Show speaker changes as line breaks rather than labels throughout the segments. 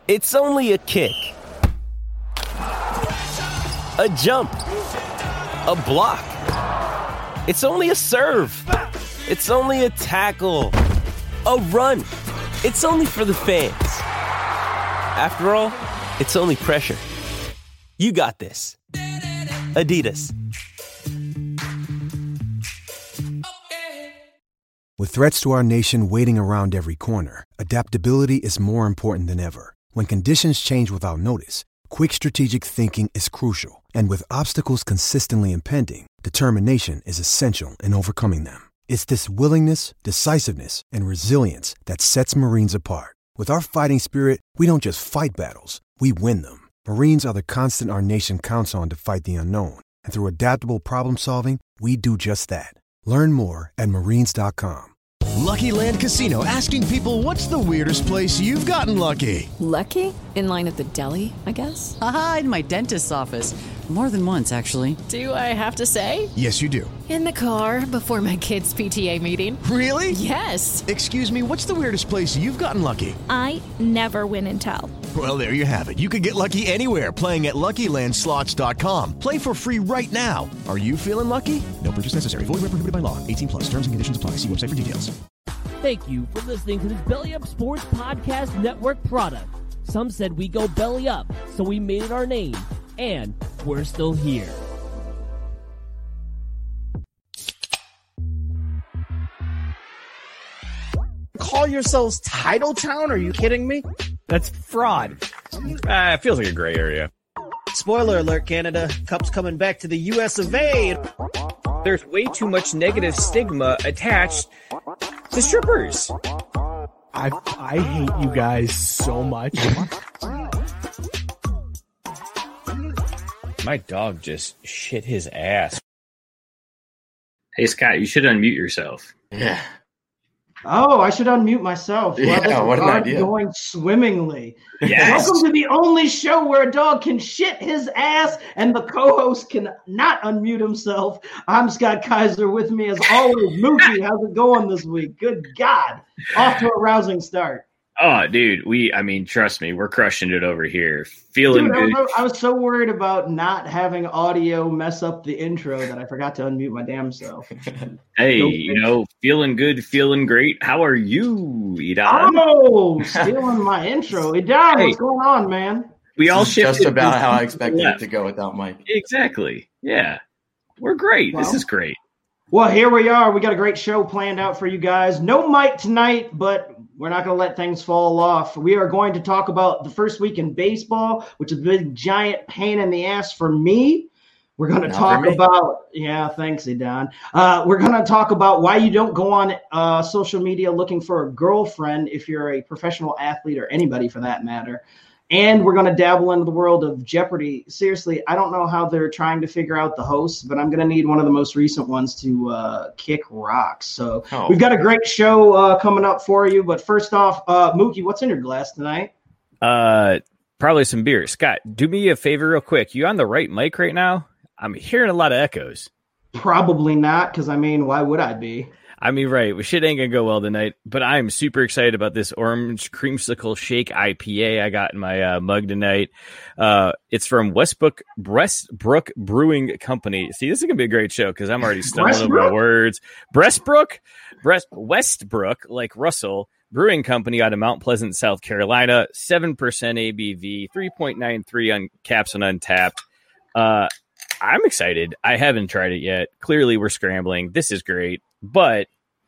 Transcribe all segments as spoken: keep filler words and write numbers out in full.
It's only a kick, a jump, a block. It's only a serve. It's only a tackle, a run. It's only for the fans. After all, it's only pressure. You got this. Adidas.
With threats to our nation waiting around every corner, adaptability is more important than ever. When conditions change without notice, quick strategic thinking is crucial. And with obstacles consistently impending, determination is essential in overcoming them. It's this willingness, decisiveness, and resilience that sets Marines apart. With our fighting spirit, we don't just fight battles, we win them. Marines are the constant our nation counts on to fight the unknown. And through adaptable problem solving, we do just that. Learn more at marines dot com.
Lucky Land Casino, asking people, what's the weirdest place you've gotten lucky?
Lucky? In line at the deli, I guess?
Aha, in my dentist's office. More than once, actually.
Do I have to say?
Yes, you do.
In the car before my kids' P T A meeting.
Really?
Yes.
Excuse me, what's the weirdest place you've gotten lucky?
I never win and tell.
Well, there you have it. You can get lucky anywhere, playing at Lucky Land Slots dot com. Play for free right now. Are you feeling lucky? No purchase necessary. Void where prohibited by law. eighteen plus. Terms and conditions apply. See website for details.
Thank you for listening to this Belly Up Sports Podcast Network product. Some said we go belly up, so we made it our name, and we're still here.
Call yourselves Titletown? Are you kidding me?
That's fraud. Uh, it feels like a gray area.
Spoiler alert, Canada. Cup's coming back to the U S of A.
There's way too much negative stigma attached to strippers.
I I hate you guys so much.
My dog just shit his ass.
Hey, Scott, you should unmute yourself.
Yeah.
Oh, I should unmute myself. Well,
yeah, what an idea.
Going swimmingly.
Yes.
Welcome to the only show where a dog can shit his ass and the co-host can not unmute himself. I'm Scott Kaiser. With me, as always, Mookie. How's it going this week? Good God. Off to a rousing start.
Oh, dude, we, I mean, trust me, we're crushing it over here. Feeling
Dude,
good.
I was, I was so worried about not having audio mess up the intro that I forgot to unmute my damn self.
Hey, you know, feeling good, feeling great. How are you, Idan?
Oh, stealing my intro. Idan,
Hey.
what's going on, man?
We all
This is just
shifted
about
to-
how I expected
left.
it to go without Mike.
Exactly. Yeah. We're great.
Well,
this is great.
Well, here we are. We got a great show planned out for you guys. No Mike tonight, but we're not going to let things fall off. We are going to talk about the first week in baseball, which is a big, giant pain in the ass for me. We're going to
Not
talk
for me.
about, yeah, thanks, Idan. Uh, we're going to talk about why you don't go on uh, social media looking for a girlfriend if you're a professional athlete or anybody for that matter. And we're going to dabble into the world of Jeopardy. Seriously, I don't know how they're trying to figure out the hosts, but I'm going to need one of the most recent ones to uh, kick rocks. So
Oh.
we've got a great show uh, coming up for you. But first off, uh, Mookie, what's in your glass tonight?
Uh, probably some beer. Scott, do me a favor real quick. You on the right mic right now? I'm hearing a lot of echoes.
Probably not, because, I mean, why would I be?
I mean, right. Well, shit ain't going to go well tonight, but I'm super excited about this orange creamsicle shake I P A I got in my uh, mug tonight. Uh, it's from Westbrook, Westbrook Brewing Company. See, this is going to be a great show because I'm already stumbling over my words. Breastbrook? Breast, Westbrook, like Russell, Brewing Company out of Mount Pleasant, South Carolina. seven percent A B V, three point nine three on caps and Untapped. Uh, I'm excited. I haven't tried it yet. Clearly, we're scrambling. This is great. But,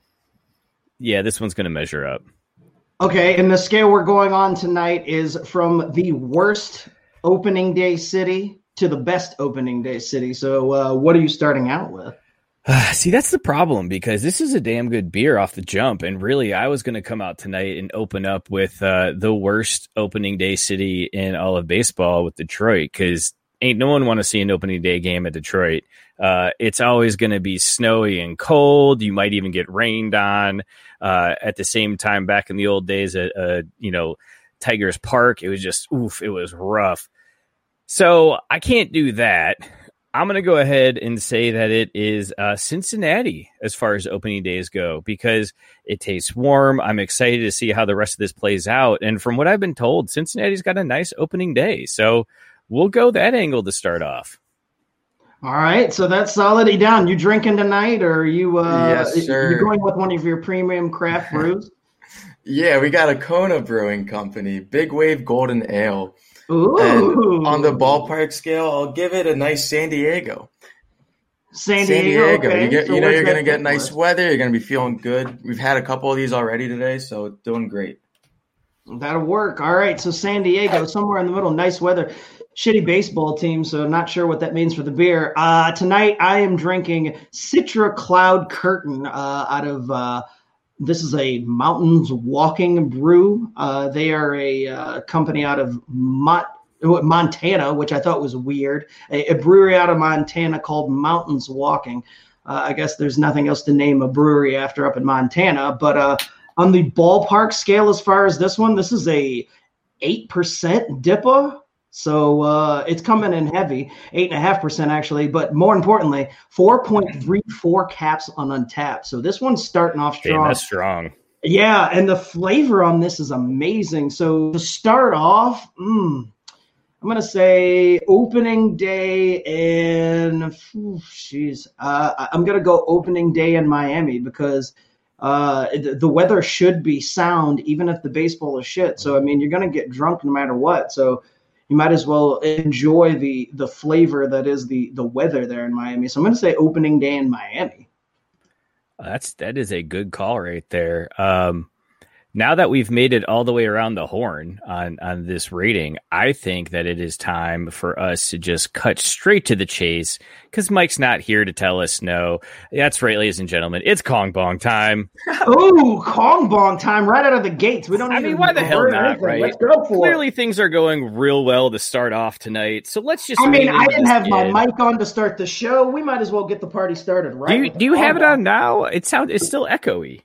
yeah, this one's going to measure up.
Okay, and the scale we're going on tonight is from the worst opening day city to the best opening day city. So uh, what are you starting out with?
Uh, see, that's the problem because this is a damn good beer off the jump. And really, I was going to come out tonight and open up with uh, the worst opening day city in all of baseball with Detroit because ain't no one want to see an opening day game at Detroit. Uh, it's always going to be snowy and cold. You might even get rained on. Uh, at the same time, back in the old days at, uh, you know, Tigers Park, it was just, oof, it was rough. So I can't do that. I'm going to go ahead and say that it is uh, Cincinnati as far as opening days go, because it tastes warm. I'm excited to see how the rest of this plays out. And from what I've been told, Cincinnati's got a nice opening day. So we'll go that angle to start off.
All right. So that's solid. E down. You drinking tonight, or are you, uh,
yes, sir.
You're going with one of your premium craft brews?
Yeah, we got a Kona Brewing Company, Big Wave Golden Ale.
Ooh.
And on the ballpark scale, I'll give it a nice San Diego.
San Diego.
San Diego.
Okay.
You, get,
so
you know you're going to get
for?
nice weather. You're going to be feeling good. We've had a couple of these already today, so doing great.
That'll work. All right. So San Diego, somewhere in the middle, nice weather. Shitty baseball team, so not sure what that means for the beer. Uh, tonight, I am drinking Citra Cloud Curtain uh, out of uh, – this is a Mountains Walking brew. Uh, they are a uh, company out of Mont- Montana, which I thought was weird. A, a brewery out of Montana called Mountains Walking. Uh, I guess there's nothing else to name a brewery after up in Montana. But uh, on the ballpark scale, as far as this one, this is a eight percent D I P A. So uh, it's coming in heavy, eight point five percent actually, but more importantly, four point three four caps on Untapped. So this one's starting off strong.
Damn, that's strong.
Yeah, and the flavor on this is amazing. So to start off, mm, I'm going to say opening day in, jeez, uh, I'm going to go opening day in Miami because uh, the, the weather should be sound even if the baseball is shit. So, I mean, you're going to get drunk no matter what. So you might as well enjoy the the flavor that is the the weather there in Miami. So I'm going to say opening day in Miami.
That's that is a good call right there. Um, now that we've made it all the way around the horn on on this rating, I think that it is time for us to just cut straight to the chase because Mike's not here to tell us no. That's right, ladies and gentlemen. It's Kong Bong time.
Oh, Kong Bong time right out of the gates. We don't.
I mean, why the hell not? Anything. Right?
Let's go for
Clearly,
it.
things are going real well to start off tonight. So let's just.
I mean, I didn't have
kid.
my mic on to start the show. We might as well get the party started right.
Do you, do you have it on now? It sounds. It's still echoey.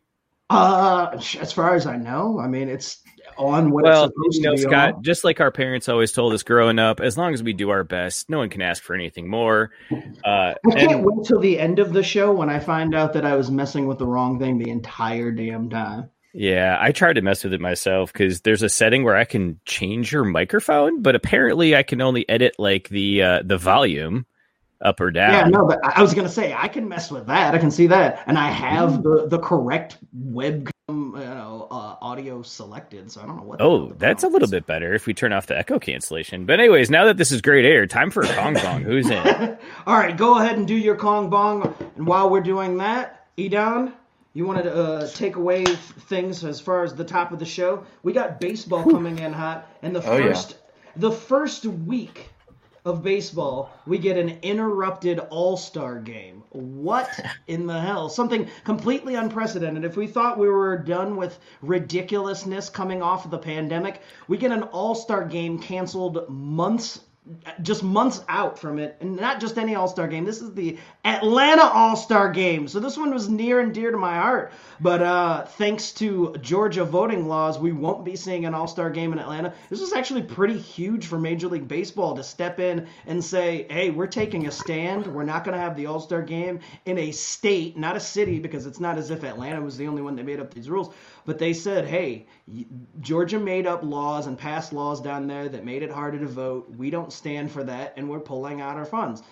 Uh, as far as I know, I mean, it's on what
well,
it's supposed
you know,
to be
Scott,
on.
Just like our parents always told us growing up, as long as we do our best, no one can ask for anything more. Uh,
I can't
and,
wait till the end of the show when I find out that I was messing with the wrong thing the entire damn time.
Yeah, I tried to mess with it myself because there's a setting where I can change your microphone, but apparently I can only edit like the uh, the volume up or down.
Yeah, no, but I was going to say I can mess with that. I can see that, and I have the, the correct webcam, you know, uh, audio selected. So I don't know what.
Oh, that's a little bit better if we turn off the echo cancellation. But anyways, now that this is great air, time for a Kong Bong. Who's in?
All right, go ahead and do your Kong Bong, and while we're doing that, Edon, you wanted to uh, take away things as far as the top of the show. We got baseball coming in hot, and the
Oh,
first
yeah.
the first week of baseball, we get an interrupted all-star game. What in the hell? Something completely unprecedented. If we thought we were done with ridiculousness coming off of the pandemic, we get an all-star game canceled months just months out from it, and not just any all-star game. This is the Atlanta all-star game. So this one was near and dear to my heart. But uh, thanks to Georgia voting laws, we won't be seeing an all-star game in Atlanta. This is actually pretty huge for Major League Baseball to step in and say, hey, we're taking a stand. We're not going to have the all-star game in a state, not a city, because it's not as if Atlanta was the only one that made up these rules. But they said, hey, Georgia made up laws and passed laws down there that made it harder to vote. We don't stand for that, and we're pulling out our funds.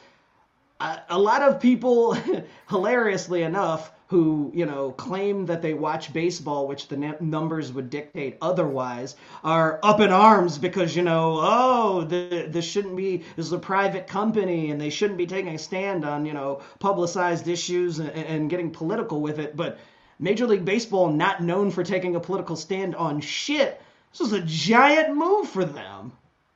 A, a lot of people, hilariously enough, who, you know, claim that they watch baseball, which the n- numbers would dictate otherwise, are up in arms because, you know, oh, the, this shouldn't be, this is a private company, and they shouldn't be taking a stand on, you know, publicized issues and, and getting political with it. But Major League Baseball, not known for taking a political stand on shit, this was a giant move for them.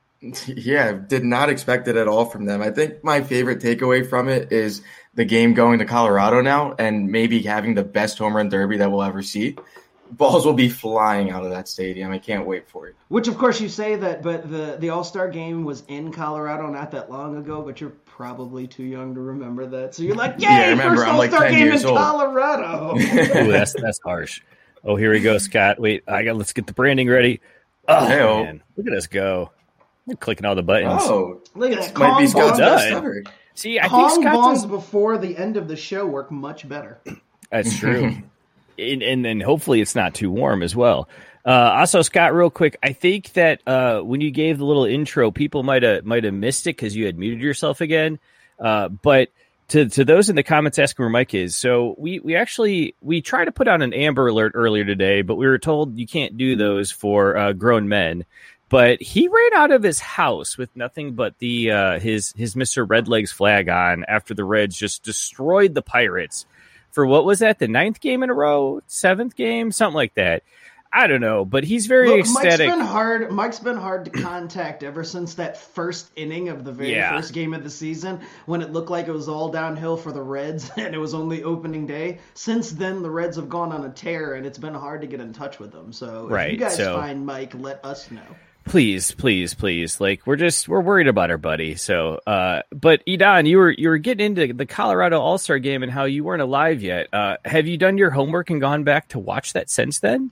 Yeah, did not expect it at all from them. I think my favorite takeaway from it is the game going to Colorado now and maybe having the best home run derby that we'll ever see. Balls will be flying out of that stadium. I can't wait for it.
Which, of course, you say that, but the, the All-Star game was in Colorado not that long ago, but you're probably too young to remember that. So you're like, yay,
yeah, remember,
first
I'm
All-Star
like
game in
old.
Colorado.
Ooh, that's that's harsh. Oh, here we go, Scott. Wait, I got. Let's get the branding ready. Oh,
Hey-o.
man, look at us go. You're clicking all the buttons.
Oh,
look at that!
Might be
Kong
Scott's
bongs-
best ever.
See, I
Kong
think Scott's
bongs
is-
before the end of the show work much better.
That's true. and, and then hopefully it's not too warm as well. Uh, also, Scott, real quick, I think that uh, when you gave the little intro, people might have might have missed it because you had muted yourself again. Uh, but to to those in the comments asking where Mike is, so we we actually we tried to put out an Amber Alert earlier today, but we were told you can't do those for uh, grown men. But he ran out of his house with nothing but the uh, his his Mister Redlegs flag on after the Reds just destroyed the Pirates for what was that, the ninth game in a row, seventh game, something like that. I don't know, but he's very
Look,
ecstatic.
Mike's been hard. Mike's been hard to contact ever since that first inning of the very
Yeah.
first game of the season, when it looked like it was all downhill for the Reds, and it was only opening day. Since then, the Reds have gone on a tear, and it's been hard to get in touch with them. So,
Right,
if you guys
so-
find Mike, let us know.
Please, please, please. Like we're just we're worried about our buddy. So, uh, but Edon, you were you were getting into the Colorado All-Star game and how you weren't alive yet. Uh, have you done your homework and gone back to watch that since then?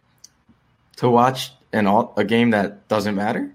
To watch an all, a game that doesn't matter?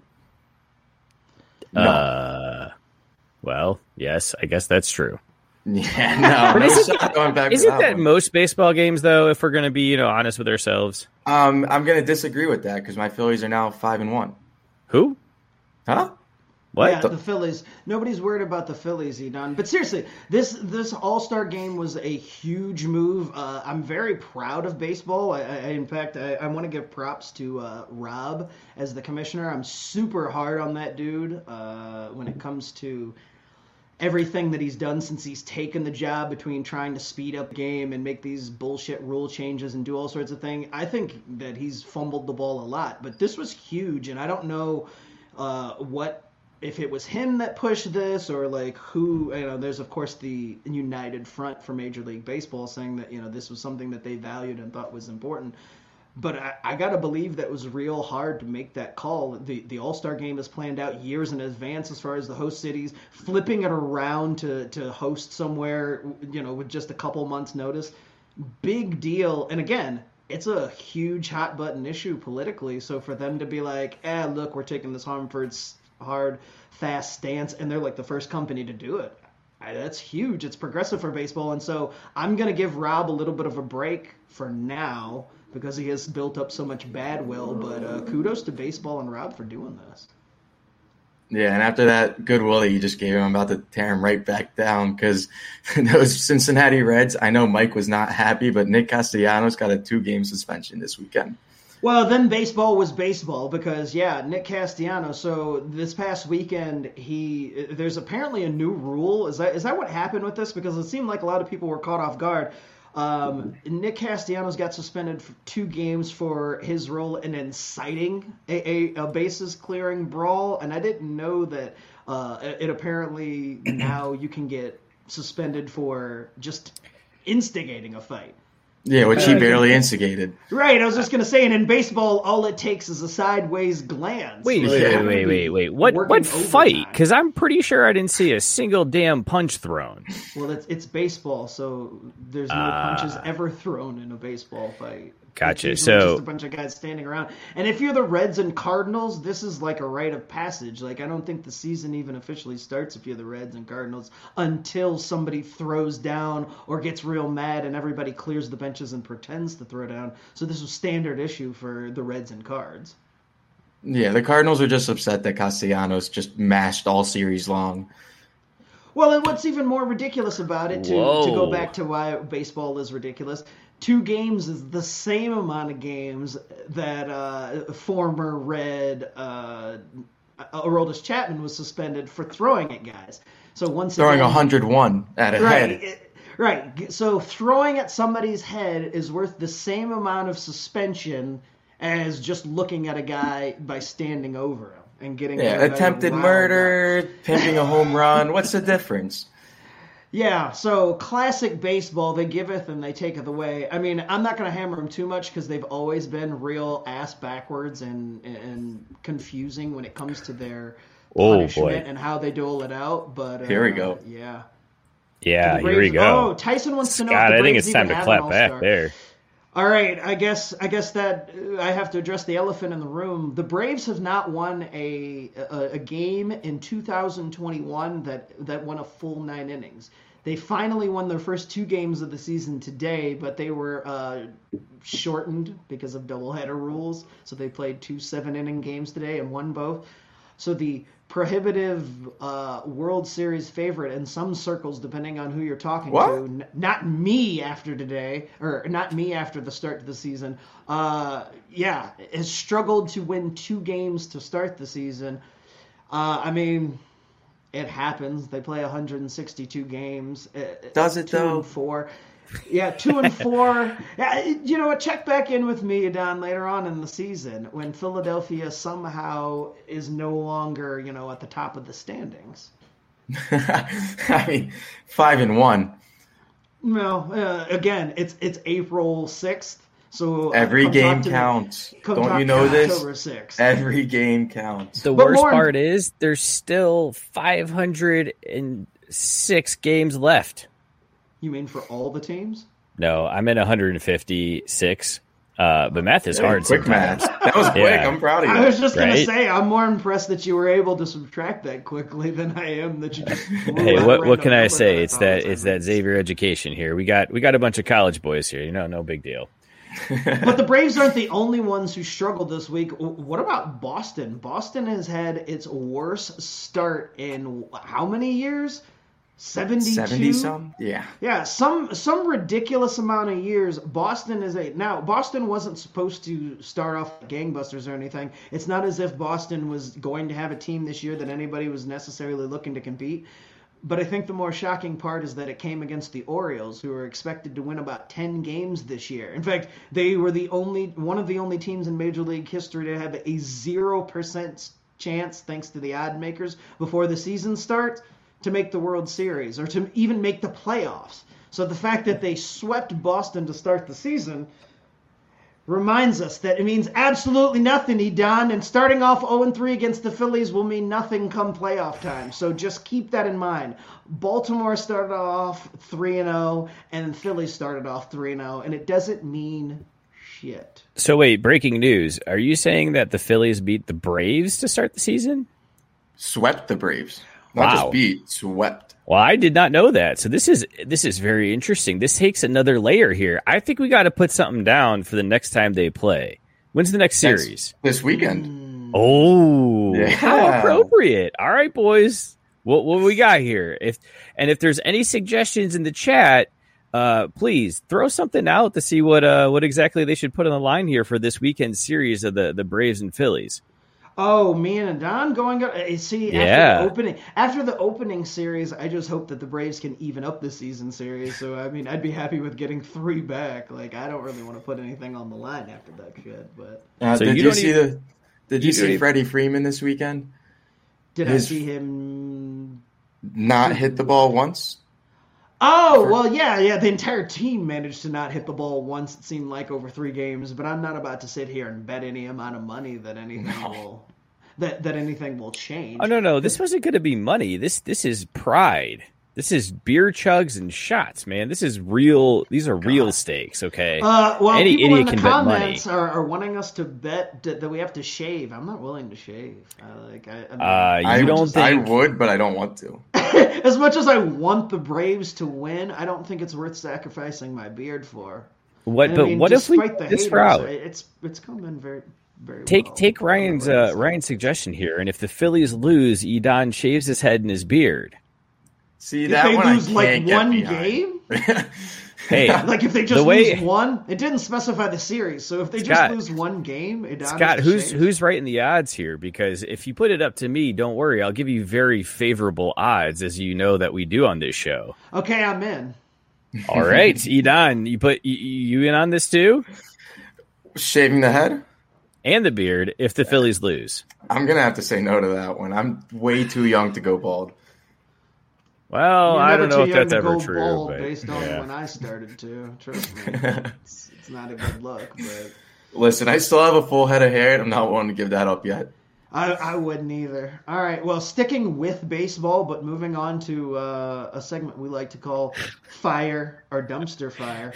No.
Uh, well, yes, I guess that's true.
Yeah, no.
But
no
isn't,
shot going back to
isn't
that
that
one.
most baseball games though? If we're going to be, you know, honest with ourselves.
Um, I'm going to disagree with that because my Phillies are now five and one.
Who?
Huh?
What?
Yeah, the Phillies. Nobody's worried about the Phillies, Edon. But seriously, this this All-Star game was a huge move. Uh, I'm very proud of baseball. I, I, in fact, I, I want to give props to uh, Rob as the commissioner. I'm super hard on that dude uh, when it comes to everything that he's done since he's taken the job, between trying to speed up the game and make these bullshit rule changes and do all sorts of things. I think that he's fumbled the ball a lot. But this was huge, and I don't know uh, what... if it was him that pushed this, or like who, you know, there's of course the United Front for Major League Baseball saying that, you know, this was something that they valued and thought was important. But I, I got to believe that it was real hard to make that call. The the All-Star game is planned out years in advance as far as the host cities, flipping it around to, to host somewhere, you know, with just a couple months notice. Big deal. And again, it's a huge hot button issue politically. So for them to be like, eh, look, we're taking this Harmford's hard, fast stance, and they're like the first company to do it. I, that's huge. It's progressive for baseball, and so I'm going to give Rob a little bit of a break for now because he has built up so much bad will, but uh, kudos to baseball and Rob for doing this.
Yeah, and after that goodwill that you just gave him, I'm about to tear him right back down because those Cincinnati Reds, I know Mike was not happy, but Nick Castellanos got a two-game suspension this weekend.
Well, then baseball was baseball because, yeah, Nick Castellanos. So this past weekend, he there's apparently a new rule. Is that is that what happened with this? Because it seemed like a lot of people were caught off guard. Um, Nick Castellanos got suspended for two games for his role in inciting a, a, a bases clearing brawl, and I didn't know that uh, it apparently now you can get suspended for just instigating a fight.
Yeah, which he
Uh,
barely instigated.
Right, I was just going to say, and in baseball, all it takes is a sideways glance.
Wait,
Like,
wait,
you
wait, wait, wait, wait. What
working
what fight? Because I'm pretty sure I didn't see a single damn punch thrown.
Well, it's it's baseball, so there's no
Ah.
punches ever thrown in a baseball fight.
Gotcha.
It's usually
So-
just a bunch of guys standing around. And if you're the Reds and Cardinals, this is like a rite of passage. Like, I don't think the season even officially starts if you're the Reds and Cardinals until somebody throws down or gets real mad and everybody clears the benches and pretends to throw down. So this was standard issue for the Reds and Cards.
Yeah, the Cardinals are just upset that Castellanos just mashed all series long.
Well, and what's even more ridiculous about it, to, to
Whoa.
go back to why baseball is ridiculous, two games is the same amount of games that uh, former Red uh, Aroldis Chapman was suspended for throwing at guys. So once
Throwing
again,
one hundred one at a
right,
head.
it- right. So throwing at somebody's head is worth the same amount of suspension as just looking at a guy by standing over him and getting
Yeah,
everybody
attempted
riled
murder, pimping a home run. What's the difference?
Yeah, so classic baseball, they giveth and they taketh away. I mean, I'm not going to hammer them too much because they've always been real ass backwards and and confusing when it comes to their
Oh,
punishment
boy.
and how they dole it out. But uh,
Here we go.
Yeah.
Yeah,
The
here we
Braves-
go.
Oh, Tyson wants to know.
Scott,
if the
I think
Braves
it's time
even
to
have
clap
an
back
All-Star.
there.
All right, I guess I guess that uh, I have to address the elephant in the room. The Braves have not won a a, a game in two thousand twenty-one that that won a full nine innings. They finally won their first two games of the season today, but they were uh, shortened because of doubleheader rules. So they played two seven-inning games today and won both. So the prohibitive uh, World Series favorite in some circles, depending on who you're talking
what?
to, n- not me after today, or not me after the start of the season, uh, yeah, has struggled to win two games to start the season. Uh, I mean... It happens. They play one hundred sixty-two games.
Does it
two
though?
And four. Yeah, two and four. Yeah, you know what? Check back in with me, Don, later on in the season when Philadelphia somehow is no longer, you know, at the top of the standings.
I mean, five and one.
No, uh, again, it's it's April sixth. So
every
uh,
game counts. Don't you know this?
October sixth.
Every game counts.
The
But
worst
more-
part is there's still five hundred six games left.
You mean for all the teams?
No, I'm at one hundred fifty-six. Uh, but math is
Hey,
hard.
quick
sometimes.
math. That was quick.
Yeah.
I'm proud of you.
I was just going
Right?
to say, I'm more impressed that you were able to subtract that quickly than I am that you just.
Hey, what what can I say? It's that it's that Xavier education here. We got we got a bunch of college boys here. You know, no big deal.
But the Braves aren't the only ones who struggled this week. What about Boston? Boston has had its worst start in how many years? seventy-two?
seventy some? Yeah.
Yeah, some some ridiculous amount of years. Boston is a now. Boston wasn't supposed to start off like gangbusters or anything. It's not as if Boston was going to have a team this year that anybody was necessarily looking to compete. But I think the more shocking part is that it came against the Orioles, who are expected to win about ten games this year. In fact, they were the only one of the only teams in Major League history to have a zero percent chance, thanks to the odd makers, before the season starts, to make the World Series or to even make the playoffs. So the fact that they swept Boston to start the season reminds us that it means absolutely nothing, Edon, and starting off oh and three against the Phillies will mean nothing come playoff time. So just keep that in mind. Baltimore started off three and oh, and Philly started off three and oh, and it doesn't mean shit.
So wait, breaking news. Are you saying that the Phillies beat the Braves to start the season?
Swept the Braves. Not
Wow.
just beat, swept.
Well, I did not know that. So this is this is very interesting. This takes another layer here. I think we got to put something down for the next time they play. When's the next
Next-
series?
This weekend.
Oh,
Yeah.
how appropriate! All right, boys, what what we got here? If and if there's any suggestions in the chat, uh, please throw something out to see what uh what exactly they should put on the line here for this weekend series of the the Braves and Phillies.
Oh, me and Don going up. See, after
Yeah.
the opening, after the opening series, I just hope that the Braves can even up the season series. So, I mean, I'd be happy with getting three back. Like, I don't really want to put anything on the line after that shit. But
Uh,
So
did
you
you,
don't
see
even-
the? Did you,
you
see
don't even-
Freddie Freeman this weekend?
did
His-
I see him?
Not hit the ball once.
Oh, well, yeah, yeah. The entire team managed to not hit the ball once. It seemed like over three games. But I'm not about to sit here and bet any amount of money that anything will that that anything will change.
Oh no, no, this wasn't going to be money. This this is pride. This is beer chugs and shots, man. This is real. These are real stakes. Okay.
Uh, well,
Any
people
idiot
in the
can bet money.
comments are, are wanting us to bet that, that we have to shave. I'm not willing to shave. I, like, I, I mean,
Uh, you
I,
don't
I
think?
would, but I don't want to.
as much as I want the Braves to win, I don't think it's worth sacrificing my beard for.
What?
And I
But
mean,
what if we
despite the
this
haters,
route?
It's it's coming very very
Take
well.
take Ryan's uh, Ryan's suggestion here, and if the Phillies lose, Edon shaves his head and his beard.
See
If
that
they
one
lose
I
like
can't get
one
behind.
game,
Hey,
like if they just
the way
lose one, it didn't specify the series. So if they
Scott,
just lose one game, it
Scott, who's who's writing the odds here? Because if you put it up to me, don't worry, I'll give you very favorable odds, as you know that we do on this show.
Okay, I'm in.
All right, Edon, you put you, you in on this too,
Shaving the head?
and the beard if the Phillies lose.
I'm gonna have to say no to that one. I'm way too young to go bald.
Well,
You're
I don't
never
know
too
if
young
that's
to
ever
go
true.
bald
But,
based on
yeah.
when I started to. Trust me, it's, it's not a good look. But
Listen, I still have a full head of hair, and I'm not willing to give that up yet.
I, I wouldn't either. All right, well, sticking with baseball, but moving on to uh, a segment we like to call Fire or Dumpster Fire.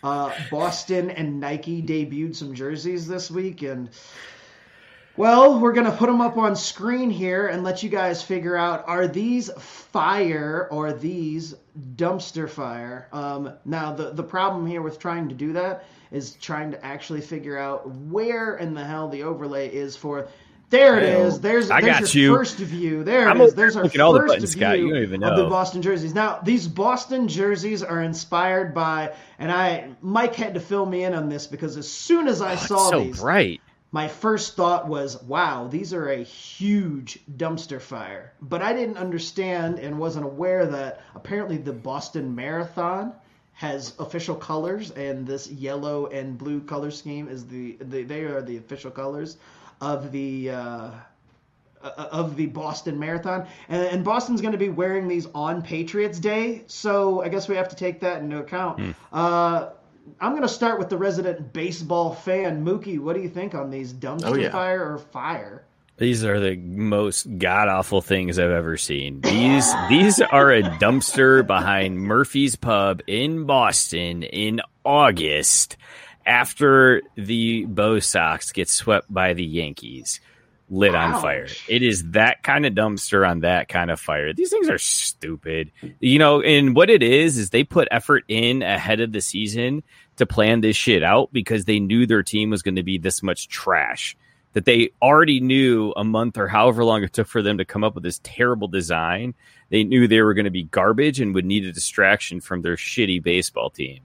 Uh, Boston and Nike debuted some jerseys this week, and well, we're going to put them up on screen here and let you guys figure out, are these fire or these dumpster fire? Um, now, the, the problem here with trying to do that is trying to actually figure out where in the hell the overlay is for. There it is. There's,
I
there's
got
your
you.
first view. There
I'm
it is. There's our
looking at all the
first
buttons,
view
Scott. You don't even
of the
know.
Boston jerseys. Now, these Boston jerseys are inspired by, and I Mike had to fill me in on this because as soon as I
Oh,
saw
it's so
these,
bright.
my first thought was, wow, these are a huge dumpster fire. But I didn't understand and wasn't aware that apparently the Boston Marathon has official colors, and this yellow and blue color scheme is the, the they are the official colors of the uh, of the Boston Marathon. And, and Boston's going to be wearing these on Patriots Day, so I guess we have to take that into account.
Hmm.
Uh, I'm going to start with the resident baseball fan. Mookie, what do you think on these dumpster
Oh, yeah.
fire or fire?
These are the most god-awful things I've ever seen. These these are a dumpster behind Murphy's Pub in Boston in August after the Bo Sox get swept by the Yankees. Lit on
Ouch.
fire. It is that kind of dumpster on that kind of fire. These things are stupid. You know, and what it is, is they put effort in ahead of the season to plan this shit out because they knew their team was going to be this much trash. That they already knew a month or however long it took for them to come up with this terrible design. They knew they were going to be garbage and would need a distraction from their shitty baseball team.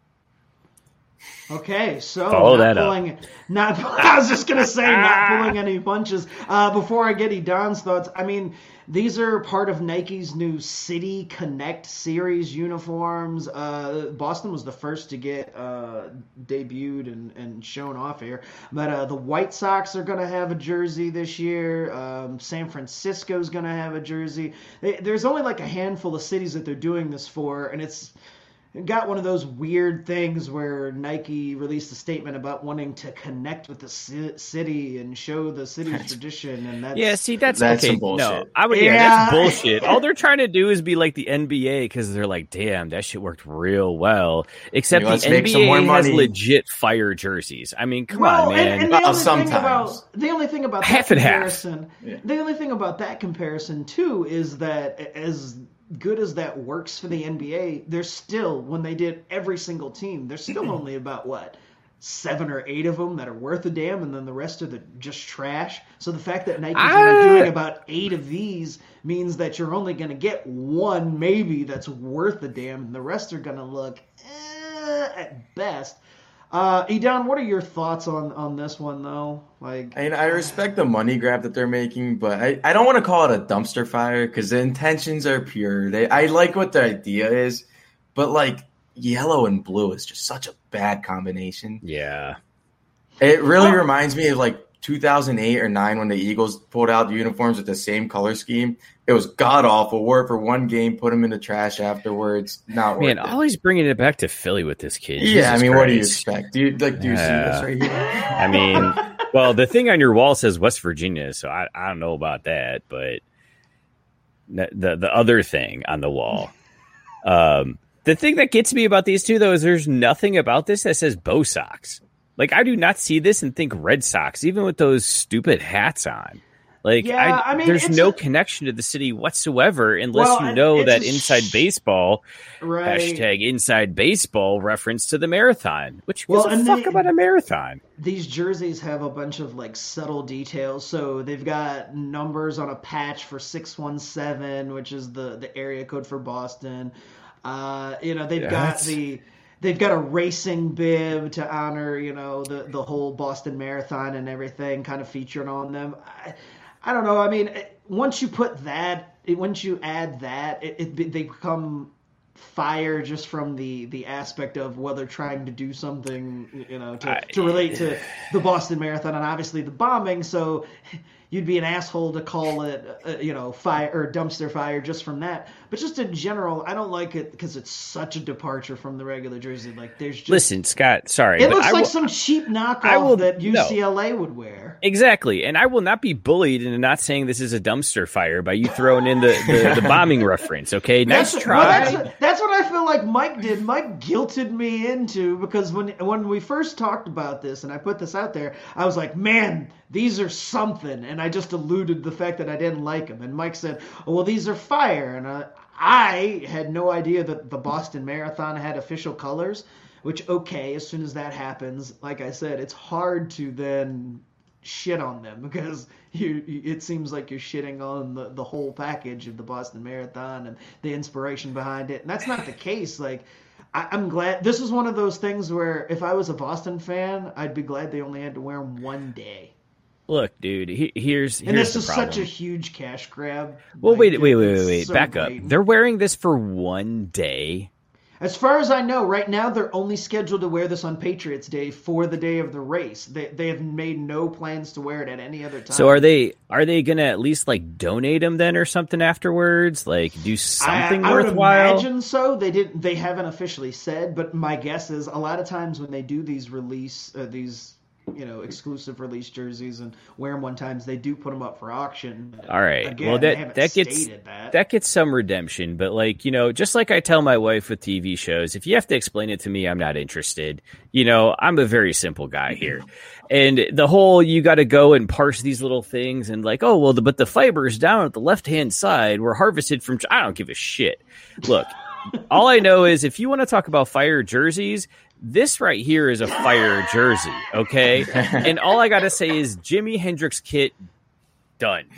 Okay, so
Follow
not
that up.
pulling, not I was just gonna say not pulling any punches. Uh, before I get Don's thoughts, I mean these are part of Nike's new City Connect series uniforms. Uh, Boston was the first to get uh, debuted and, and shown off here, but uh, the White Sox are gonna have a jersey this year. Um, San Francisco's gonna have a jersey. They, there's only like a handful of cities that they're doing this for, and it's got one of those weird things where Nike released a statement about wanting to connect with the ci- city and show the city's
That's,
tradition, and that's
yeah. See, that's,
that's
okay.
some bullshit.
No, I would. Yeah,
Yeah.
that's bullshit. All they're trying to do is be like the N B A because they're like, damn, that shit worked real well. Except
Hey, let's
the
make some
N B A
more
has
money.
legit fire jerseys. I mean, come
well,
on, man.
And, and the,
Well,
only thing
sometimes.
about, the only thing about
Half
that
and half.
comparison,
Yeah.
the only thing about that comparison too is that as good as that works for the N B A, there's still, when they did every single team, there's still only about what seven or eight of them that are worth a damn, and then the rest are the just trash. So the fact that Nike's
Ah.
only doing about eight of these means that you're only going to get one maybe that's worth a damn, and the rest are going to look eh, at best. Uh, Edon, what are your thoughts on, on this one, though? Like,
I mean, I respect the money grab that they're making, but I, I don't want to call it a dumpster fire because the intentions are pure. They I like what the idea is, but like yellow and blue is just such a bad combination.
Yeah.
It really
Oh.
reminds me of like two thousand eight or nine when the Eagles pulled out uniforms with the same color scheme. It was god awful. Wore it for one game, put them in the trash afterwards. Not
Man,
worth it.
always bringing it back to Philly with this kid.
Yeah, I
Jesus
mean, what do you
Christ.
expect? Do you like? Do you see this
Yeah.
right here?
I mean, well, the thing on your wall says West Virginia, so I, I don't know about that, but the, the the other thing on the wall, um, the thing that gets me about these two though is there's nothing about this that says Bo Sox. Like I do not see this and think Red Sox, even with those stupid hats on. Like,
Yeah,
I,
I mean,
there's
it's
no
a-
connection to the city whatsoever unless
Well,
you
and
know
it's
that
a
Inside
sh-
Baseball
right.
hashtag Inside Baseball reference to the marathon. Which gives
Well,
a
and
fuck
they-
about a marathon?
These jerseys have a bunch of like subtle details. So they've got numbers on a patch for six one seven, which is the, the area code for Boston. Uh, you know, they've
Yeah,
got
that's-
the they've got a racing bib to honor, you know, the the whole Boston Marathon and everything kind of featured on them. I, I don't know. I mean, it- once you put that, it, once you add that, it, it they become fire just from the the aspect of whether trying to do something, you know, to,
I-
to relate to the Boston Marathon and obviously the bombing. So you'd be an asshole to call it, uh, you know, fire or dumpster fire just from that. But just in general, I don't like it because it's such a departure from the regular jersey. Like, there's just
listen, Scott. Sorry,
it
but
looks
I
like
will,
some cheap knockoff
I will,
that U C L A
no.
would wear.
Exactly, and I will not be bullied into not saying this is a dumpster fire by you throwing in the, the, the bombing reference. Okay, nice
that's,
try.
Well, that's, what, that's what I feel like Mike did. Mike guilted me into because when when we first talked about this and I put this out there, I was like, man, these are something, and I just alluded to the fact that I didn't like them. And Mike said, oh, well, these are fire, and I, I had no idea that the Boston Marathon had official colors. Which, okay, as soon as that happens, like I said, it's hard to then shit on them because you, it seems like you're shitting on the, the whole package of the Boston Marathon and the inspiration behind it. And that's not the case. Like, I, I'm glad this is one of those things where if I was a Boston fan, I'd be glad they only had to wear them one day.
Look, dude, he, here's, here's
and this
the
is
problem.
such a huge cash grab.
Well,
like,
wait, wait, wait, wait, wait.
So
Back
blatant.
up. They're wearing this for one day.
As far as I know, right now they're only scheduled to wear this on Patriots Day for the day of the race. They they have made no plans to wear it at any other time.
So are they are they gonna at least like donate them then or something afterwards? Like do something
I, I
worthwhile?
I would imagine so. They didn't. They haven't officially said, but my guess is a lot of times when they do these release uh, these. you know, exclusive release jerseys and wear them one times, they do put them up for auction.
All right.
Again,
well,
they
that
haven't
that gets
stated that.
that gets some redemption, but like, you know, just like I tell my wife with T V shows, if you have to explain it to me, I'm not interested. You know, I'm a very simple guy here. And the whole you got to go and parse these little things and like, oh, well, the, but the fibers down at the left-hand side were harvested from I don't give a shit. Look, all I know is if you want to talk about fire jerseys, this right here is a fire jersey, okay? And all I got to say is Jimi Hendrix kit, done.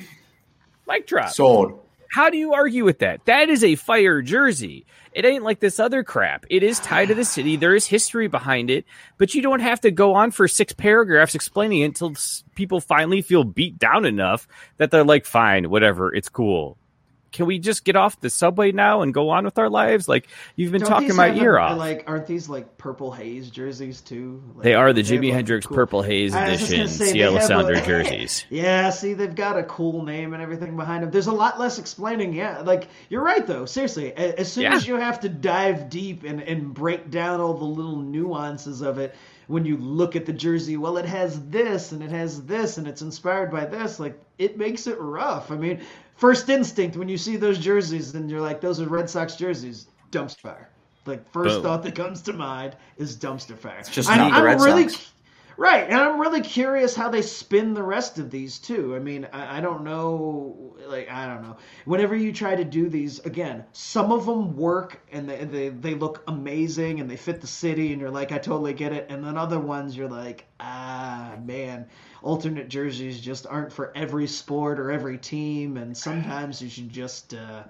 Mic drop.
Sold.
How do you argue with that? That is a fire jersey. It ain't like this other crap. It is tied to the city. There is history behind it, but you don't have to go on for six paragraphs explaining it until people finally feel beat down enough that they're like, fine, whatever, it's cool. Can we just get off the subway now and go on with our lives? Like, you've been
Don't
talking
these
my
have
ear
them,
off.
Like, aren't these like Purple Haze jerseys too? Like,
they are the
they have,
Jimi
like,
Hendrix
cool...
Purple Haze
I was just
edition
gonna say, they
Seattle
have,
Sounder
like-
jerseys.
Yeah, see, they've got a cool name and everything behind them. There's a lot less explaining. Yeah, like, you're right, though. Seriously, a- as soon
Yeah.
as you have to dive deep and, and break down all the little nuances of it, when you look at the jersey, well, it has this and it has this and it's inspired by this, like, it makes it rough. I mean, first instinct when you see those jerseys and you're like, those are Red Sox jerseys, dumpster fire. Like, first
Boom.
thought that comes to mind is dumpster fire.
It's just
I'm,
not the
I'm
Red
really,
Sox.
Right, and I'm really curious how they spin the rest of these too. I mean, I, I don't know, like I don't know. Whenever you try to do these, again, some of them work and they, they they look amazing and they fit the city, and you're like, I totally get it. And then other ones, you're like, ah, man, alternate jerseys just aren't for every sport or every team, and sometimes you should just uh,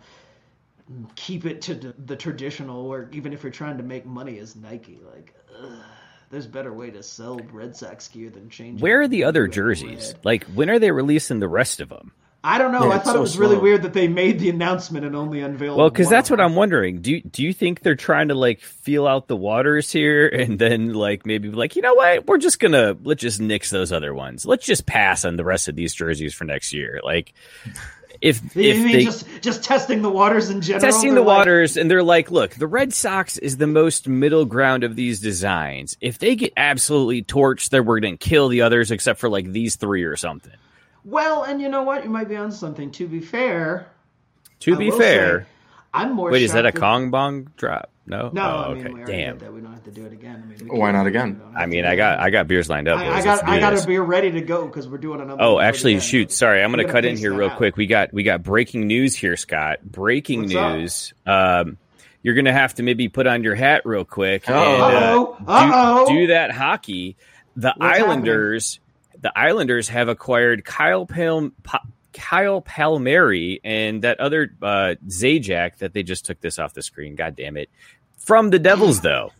keep it to the, the traditional. Or even if you're trying to make money as Nike, like. Ugh. There's a better way to sell Red Sox gear than changing.
Where are the other
red.
jerseys? Like, when are they releasing the rest of them?
I don't know.
Yeah,
I
it's
thought
so
it was really
slow.
weird that they made the announcement and only unveiled.
Well, because
one
that's
of
what
them.
I'm wondering. Do do you think they're trying to like feel out the waters here, and then like maybe like you know what, we're just gonna let's just nix those other ones. Let's just pass on the rest of these jerseys for next year. Like, if
You
if
mean
they
just just testing the waters in general?
testing the
They're like,
waters, and they're like, look, the Red Sox is the most middle ground of these designs. If they get absolutely torched, then we're gonna kill the others, except for like these three or something.
Well, and you know what? You might be on something. To be fair.
To
I
be
will
fair,
say, I'm more.
wait, is that a
shocked that-
Kong Bong drop? No,
No,
oh,
I
okay,
mean, we already
damn.
did that. We don't have to do it again. I mean, we
Why
can-
not again?
we don't have
I
to
mean,
do
I
it
got
again.
I got beers lined up.
I,
boys.
I
Let's
got
do
I got
this.
a beer ready to go because we're doing another.
Oh,
one
actually,
again.
shoot. Sorry, I'm
We're
going to
gonna
cut in
pace
here
that
real
out.
quick. We got we got breaking news here, Scott. Breaking
What's up?
news. Um, you're going to have to maybe put on your hat real quick and
Uh-oh.
uh,
Uh-oh.
do, do that hockey. The
What's
Islanders, the Islanders have acquired Kyle Palm, pa, Kyle Palmieri and that other uh, Zajac that they just took this off the screen. God damn it! From the Devils, though.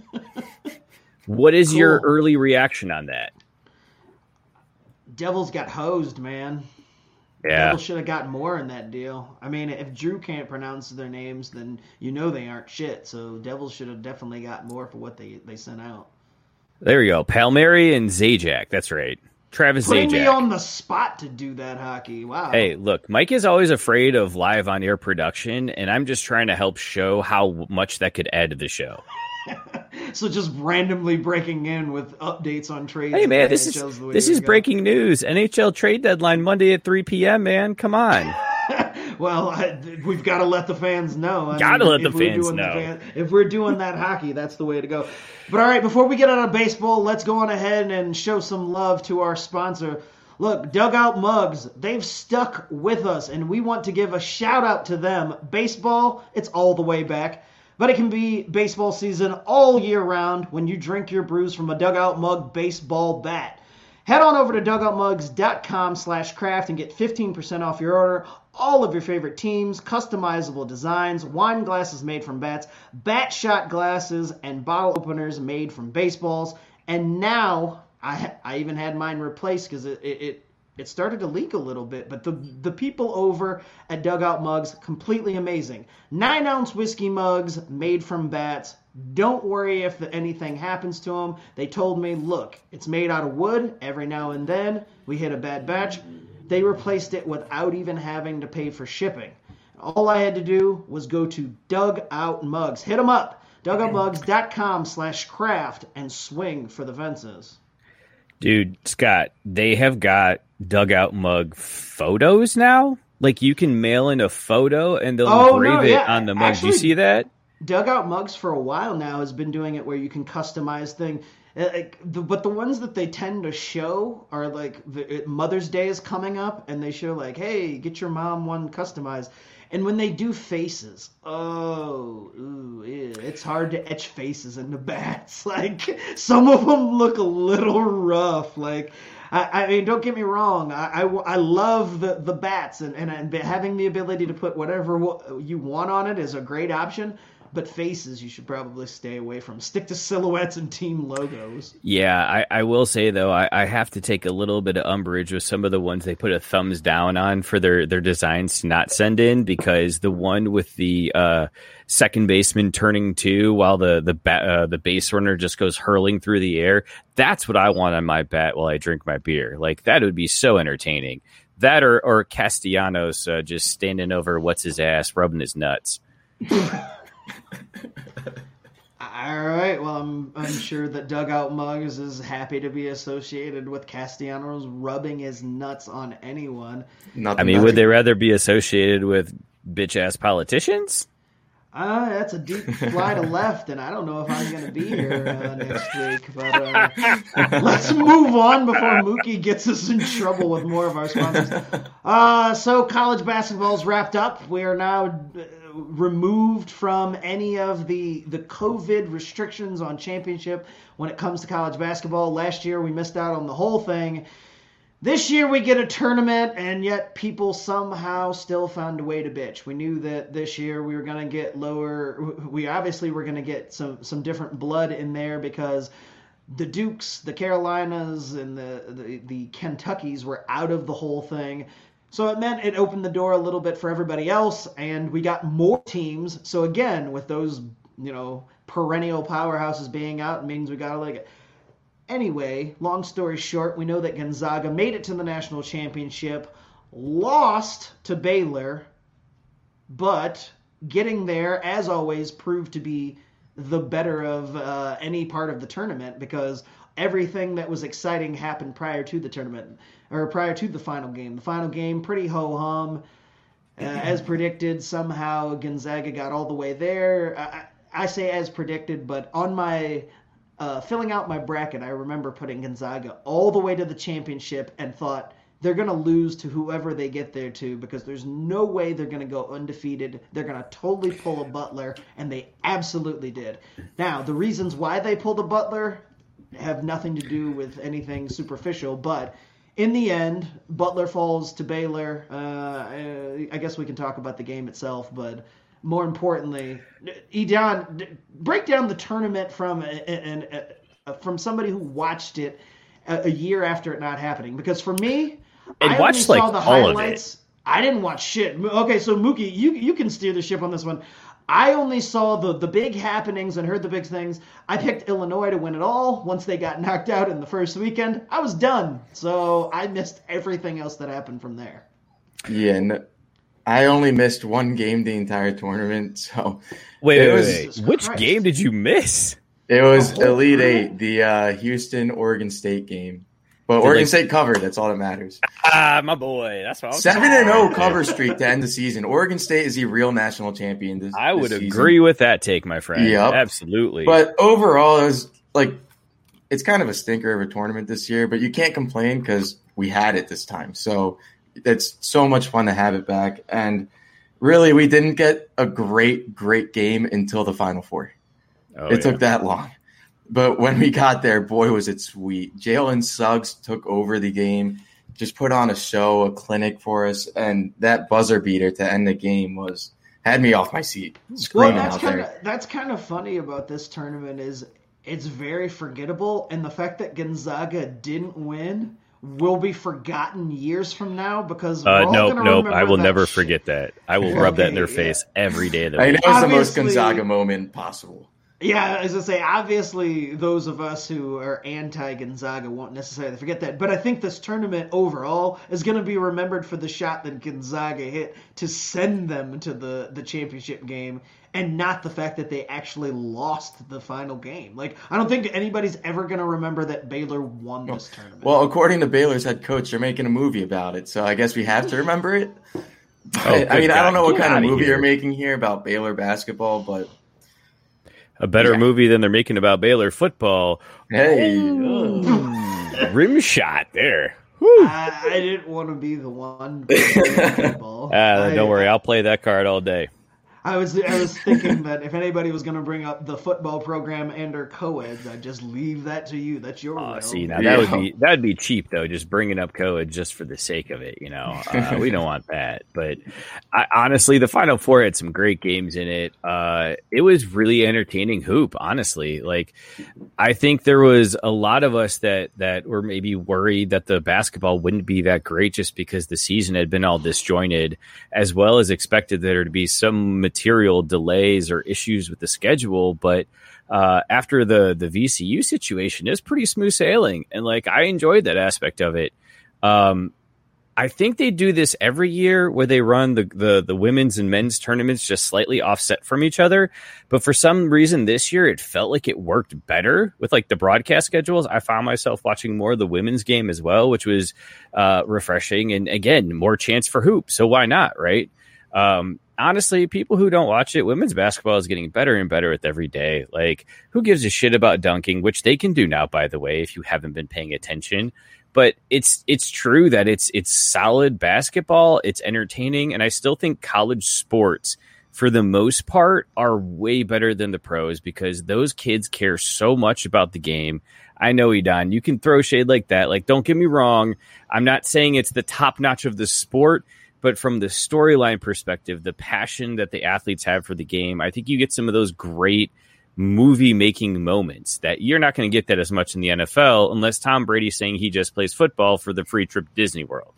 What is
Cool.
your early reaction on that?
Devils got hosed, man.
Yeah.
Devils should have gotten more in that deal. I mean, if Drew can't pronounce their names, then you know they aren't shit. So Devils should have definitely got more for what they, they sent out.
There you go. Palmieri and Zajac. That's right. Travis
Putting
Zajac.
me on the spot to do that hockey. Wow.
Hey, look, Mike is always afraid of live on air production, and I'm just trying to help show how much that could add to the show.
So just randomly breaking in with updates on trades.
Hey man, this is this is breaking news. N H L trade deadline Monday at three p.m. Man, come on.
Well, I, we've got to let the fans know. I
Gotta
mean,
let the fans
the
know.
fan, if we're doing that hockey, that's the way to go. But all right, before we get out of baseball, let's go on ahead and show some love to our sponsor. Look, Dugout Mugs, they've stuck with us, and we want to give a shout out to them. Baseball, it's all the way back. But it can be baseball season all year round when you drink your brews from a Dugout Mug baseball bat. Head on over to dugoutmugs.com slash craft and get fifteen percent off your order. All of your favorite teams, customizable designs, wine glasses made from bats, bat shot glasses, and bottle openers made from baseballs. And now, I I even had mine replaced because it, it, it It started to leak a little bit, but the the people over at Dugout Mugs, completely amazing. Nine ounce whiskey mugs made from bats. Don't worry if anything happens to them. They told me, look, it's made out of wood. Every now and then we hit a bad batch. They replaced it without even having to pay for shipping. All I had to do was go to Dugout Mugs. Hit them up. dugoutmugs.com slash craft and swing for the fences.
Dude, Scott, they have got Dugout Mug photos now? Like, you can mail in a photo and they'll
oh,
engrave
no,
it
yeah.
on the mug.
Actually,
Do you see that?
Dugout Mugs for a while now has been doing it where you can customize things. Like, the, but the ones that they tend to show are like the, Mother's Day is coming up, and they show like, hey, get your mom one customized. And when they do faces, oh, ooh, ew, it's hard to etch faces into bats. Like, some of them look a little rough. Like, I, I mean, don't get me wrong. I, I, I love the, the bats, and, and, and having the ability to put whatever you want on it is a great option. But faces, you should probably stay away from. Stick to silhouettes and team logos.
Yeah, I, I will say, though, I, I have to take a little bit of umbrage with some of the ones they put a thumbs down on for their, their designs to not send in, because the one with the uh, second baseman turning two while the the, bat, uh, the base runner just goes hurling through the air, that's what I want on my bat while I drink my beer. Like, that would be so entertaining. That or, or Castellanos uh, just standing over what's his ass, rubbing his nuts.
All right. Well, I'm I'm sure that Dugout Mugs is happy to be associated with Castellanos rubbing his nuts on anyone.
Nothing
I mean, would they rather be associated with bitch ass politicians?
Uh, that's a deep fly to left, and I don't know if I'm going to be here uh, next week. But uh, let's move on before Mookie gets us in trouble with more of our sponsors. Uh, so college basketball's wrapped up. We are now uh, removed from any of the, the COVID restrictions on championship when it comes to college basketball. Last year, we missed out on the whole thing. This year we get a tournament, and yet people somehow still found a way to bitch. We knew that this year we were going to get lower. We obviously were going to get some, some different blood in there because the Dukes, the Carolinas, and the, the, the Kentuckys were out of the whole thing. So it meant it opened the door a little bit for everybody else, and we got more teams. So again, with those, you know, perennial powerhouses being out, it means we got to like Anyway, long story short, we know that Gonzaga made it to the national championship, lost to Baylor, but getting there, as always, proved to be the better of uh, any part of the tournament because everything that was exciting happened prior to the tournament, or prior to the final game. The final game, pretty ho-hum. Uh, as predicted, somehow Gonzaga got all the way there. I, I say as predicted, but on my... Uh, filling out my bracket, I remember putting Gonzaga all the way to the championship and thought they're going to lose to whoever they get there to because there's no way they're going to go undefeated. They're going to totally pull a Butler, and they absolutely did. Now, the reasons why they pulled a Butler have nothing to do with anything superficial, but in the end, Butler falls to Baylor. Uh, I guess we can talk about the game itself, but... More importantly, Edon, break down the tournament from an, from somebody who watched it a, a year after it not happening. Because for me,
and
I
watched
only
like
saw the
all
highlights.
Of it.
I didn't watch shit. Okay, so Mookie, you you can steer the ship on this one. I only saw the, the big happenings and heard the big things. I picked Illinois to win it all. Once they got knocked out in the first weekend, I was done. So I missed everything else that happened from there.
Yeah, no, I only missed one game the entire tournament. So
wait,
it
wait,
was,
wait. Which
Christ.
game did you miss?
It was Elite
tournament?
Eight, the uh, Houston Oregon State game. But
Did
Oregon
they-
State covered. That's all that matters.
Ah, my boy. That's what I was
Seven and zero cover streak to end the season. Oregon State is the real national champion. This,
I would
this season.
agree with that take, my friend.
Yep.
Absolutely.
But overall, it was like it's kind of a stinker of a tournament this year. But you can't complain because we had it this time. So it's so much fun to have it back. And really, we didn't get a great, great game until the Final Four.
Oh,
it
yeah.
took that long. But when we got there, boy, was it sweet. Jalen Suggs took over the game, just put on a show, a clinic for us, and that buzzer beater to end the game was had me off my seat,
Well,
screaming
that's
out
kind
there.
of that's kind of funny about this tournament is it's very forgettable, and the fact that Gonzaga didn't win will be forgotten years from now because we're
Uh,
all
nope,
gonna
nope.
remember
I will
that
never
shit.
forget that. I will rub that in their
Okay,
face every day of the
I know
week.
it was the most
Obviously-
Gonzaga moment possible.
Yeah, as I say, obviously those of us who are anti-Gonzaga won't necessarily forget that. But I think this tournament overall is going to be remembered for the shot that Gonzaga hit to send them to the, the championship game and not the fact that they actually lost the final game. Like, I don't think anybody's ever going to remember that Baylor won this tournament.
Well, according to Baylor's head coach, they're making a movie about it, so I guess we have to remember it. But,
Oh,
I
good
mean, I
God.
don't know what
Get
kind of
outta
movie
here.
you're making here about Baylor basketball, but
A better
Yeah.
movie than they're making about Baylor football.
hey,
Rim shot there.
I, I didn't want to be the one. People.
Uh,
I-
don't worry, I'll play that card all day.
I was I was thinking that if anybody was going to bring up the football program and or co-eds, I'd just leave that to you. That's your
Oh,
will.
see, now that
Yeah.
would be that would be cheap though, just bringing up co-ed just for the sake of it. You know, uh, we don't want that. But I, honestly, the Final Four had some great games in it. Uh, it was really entertaining hoop. Honestly, like I think there was a lot of us that that were maybe worried that the basketball wouldn't be that great just because the season had been all disjointed, as well as expected there to be some material delays or issues with the schedule. But uh, after the the V C U situation, is pretty smooth sailing, and like I enjoyed that aspect of it. Um, I think they do this every year where they run the, the the women's and men's tournaments just slightly offset from each other. But for some reason this year, it felt like it worked better with like the broadcast schedules. I found myself watching more of the women's game as well, which was uh, refreshing. And again, more chance for hoop. So why not? Right. Um, honestly, people who don't watch it, women's basketball is getting better and better with every day. Like, who gives a shit about dunking, which they can do now, by the way, if you haven't been paying attention. But it's it's true that it's it's solid basketball. It's entertaining, and I still think college sports, for the most part, are way better than the pros because those kids care so much about the game. I know, Edon, you can throw shade like that. Like, don't get me wrong. I'm not saying it's the top notch of the sport, but from the storyline perspective, the passion that the athletes have for the game, I think you get some of those great movie-making moments that you're not going to get that as much in the N F L unless Tom Brady's saying he just plays football for the free trip to Disney World.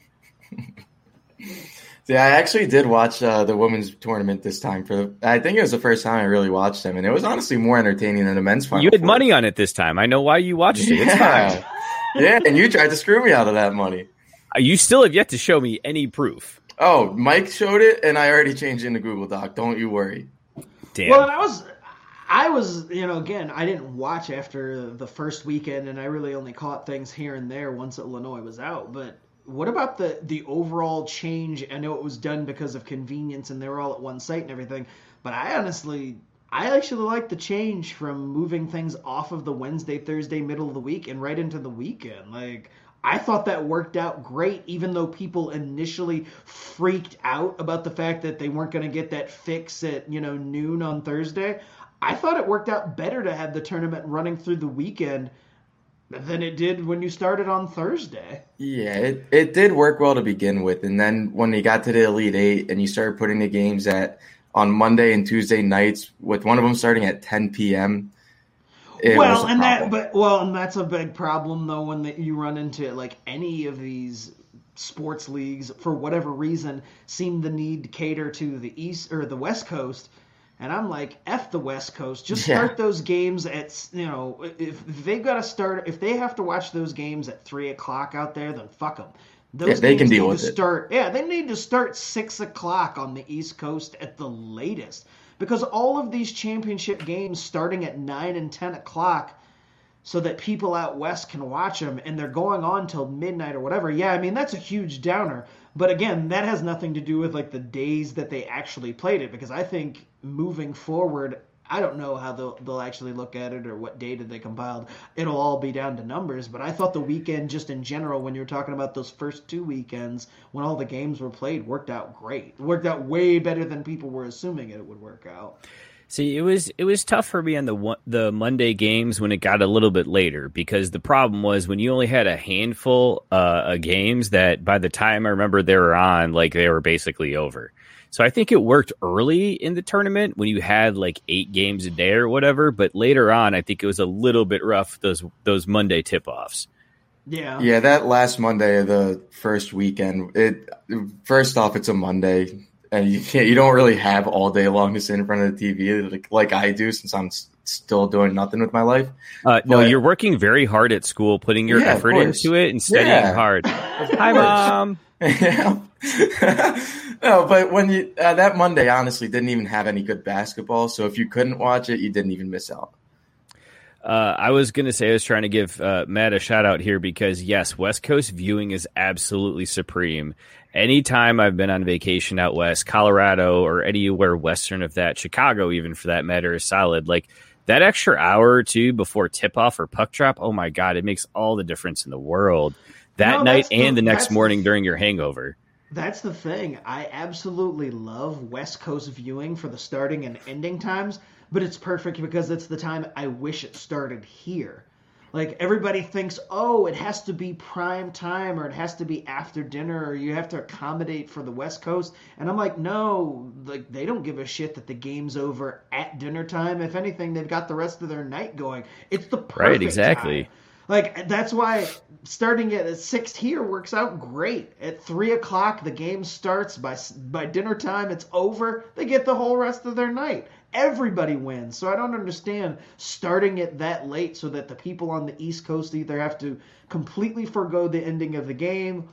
Yeah, I actually did watch uh, the women's tournament this time. For I think it was the first time I really watched them, and it was honestly more entertaining than the men's final.
You had
four.
money on it this time. I know why you watched it. It's
Yeah.
fine.
Yeah, and you tried to screw me out of that money.
You still have yet to show me any proof.
Oh, Mike showed it, and I already changed it into Google Doc. Don't you worry.
Damn.
Well, and I was, I was, you know, again, I didn't watch after the first weekend, and I really only caught things here and there once Illinois was out. But what about the the overall change? I know it was done because of convenience, and they were all at one site and everything. But I honestly, I actually like the change from moving things off of the Wednesday, Thursday, middle of the week, and right into the weekend. Like, I thought that worked out great, even though people initially freaked out about the fact that they weren't going to get that fix at, you know, noon on Thursday. I thought it worked out better to have the tournament running through the weekend than it did when you started on Thursday.
Yeah, it, it did work well to begin with. And then when you got to the Elite Eight and you started putting the games at on Monday and Tuesday nights, with one of them starting at ten p.m., it
well,
was a
and
problem.
that, but well, and that's a big problem though when the, you run into like any of these sports leagues for whatever reason seem the need to cater to the east or the West Coast. And I'm like, F the West Coast. Just
Yeah.
start those games at, you know, if, if they've got to start, if they have to watch those games at three o'clock out there, then fuck them. Those
Yeah, they can
games
deal
need
with
to
it.
start. Yeah, they need to start six o'clock on the East Coast at the latest, because all of these championship games starting at nine and ten o'clock, so that people out west can watch them, and they're going on till midnight or whatever. Yeah, I mean that's a huge downer. But again, that has nothing to do with like the days that they actually played it, because I think moving forward, I don't know how they'll, they'll actually look at it or what data they compiled. It'll all be down to numbers. But I thought the weekend, just in general, when you were talking about those first two weekends, when all the games were played, worked out great. It worked out way better than people were assuming it would work out.
See, it was it was tough for me on the one, the Monday games when it got a little bit later, because the problem was when you only had a handful uh, of games that by the time I remember they were on, like they were basically over. So I think it worked early in the tournament when you had like eight games a day or whatever, but later on I think it was a little bit rough, those those Monday tip-offs.
Yeah.
Yeah, that last Monday of the first weekend, it first off, it's a Monday. And you can't, you don't really have all day long to sit in front of the T V like, like I do, since I'm s- still doing nothing with my life.
Uh, no,
But-
you're working very hard at school, putting your
Yeah, of
effort
course.
into it and studying
Yeah.
hard. Hi, Mom.
Yeah. No, but when you uh, that Monday honestly didn't even have any good basketball, so if you couldn't watch it, you didn't even miss out.
Uh, I was going to say I was trying to give uh, Matt a shout out here because, yes, West Coast viewing is absolutely supreme. Anytime I've been on vacation out west, Colorado or anywhere western of that, Chicago even for that matter, is solid. Like that extra hour or two before tip-off or puck drop, oh, my God, it makes all the difference in the world. That
No,
night
that's the-
and the next
that's the-
morning during your hangover.
That's the thing. I absolutely love West Coast viewing for the starting and ending times, but it's perfect because it's the time I wish it started here. Like, everybody thinks, oh, it has to be prime time or it has to be after dinner or you have to accommodate for the West Coast. And I'm like, no, like, they don't give a shit that the game's over at dinner time. If anything, they've got the rest of their night going. It's the perfect
Right, exactly.
time. Like, that's why starting it at six here works out great. At three o'clock, the game starts. By by dinner time, it's over. They get the whole rest of their night. Everybody wins. So I don't understand starting it that late so that the people on the East Coast either have to completely forgo the ending of the game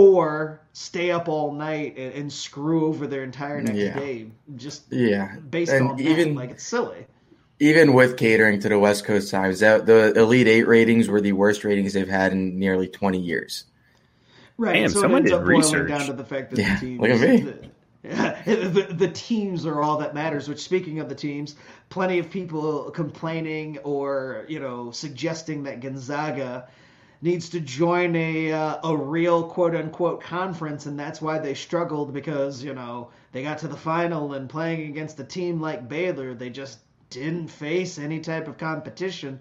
or stay up all night and, and screw over their entire next
Yeah.
day. Just
Yeah.
based
And
on
even-
that. Like, it's silly.
Even with catering to the West Coast times, that, the Elite Eight ratings were the worst ratings they've had in nearly twenty years.
Right.
Damn,
so it
someone
ends
did
up boiling
research.
down to the fact that
Yeah,
the teams,
look at me.
The, yeah, the, the teams are all that matters. Which, speaking of the teams, plenty of people complaining or you know suggesting that Gonzaga needs to join a uh, a real quote unquote conference, and that's why they struggled because you know they got to the final and playing against a team like Baylor, they just didn't face any type of competition.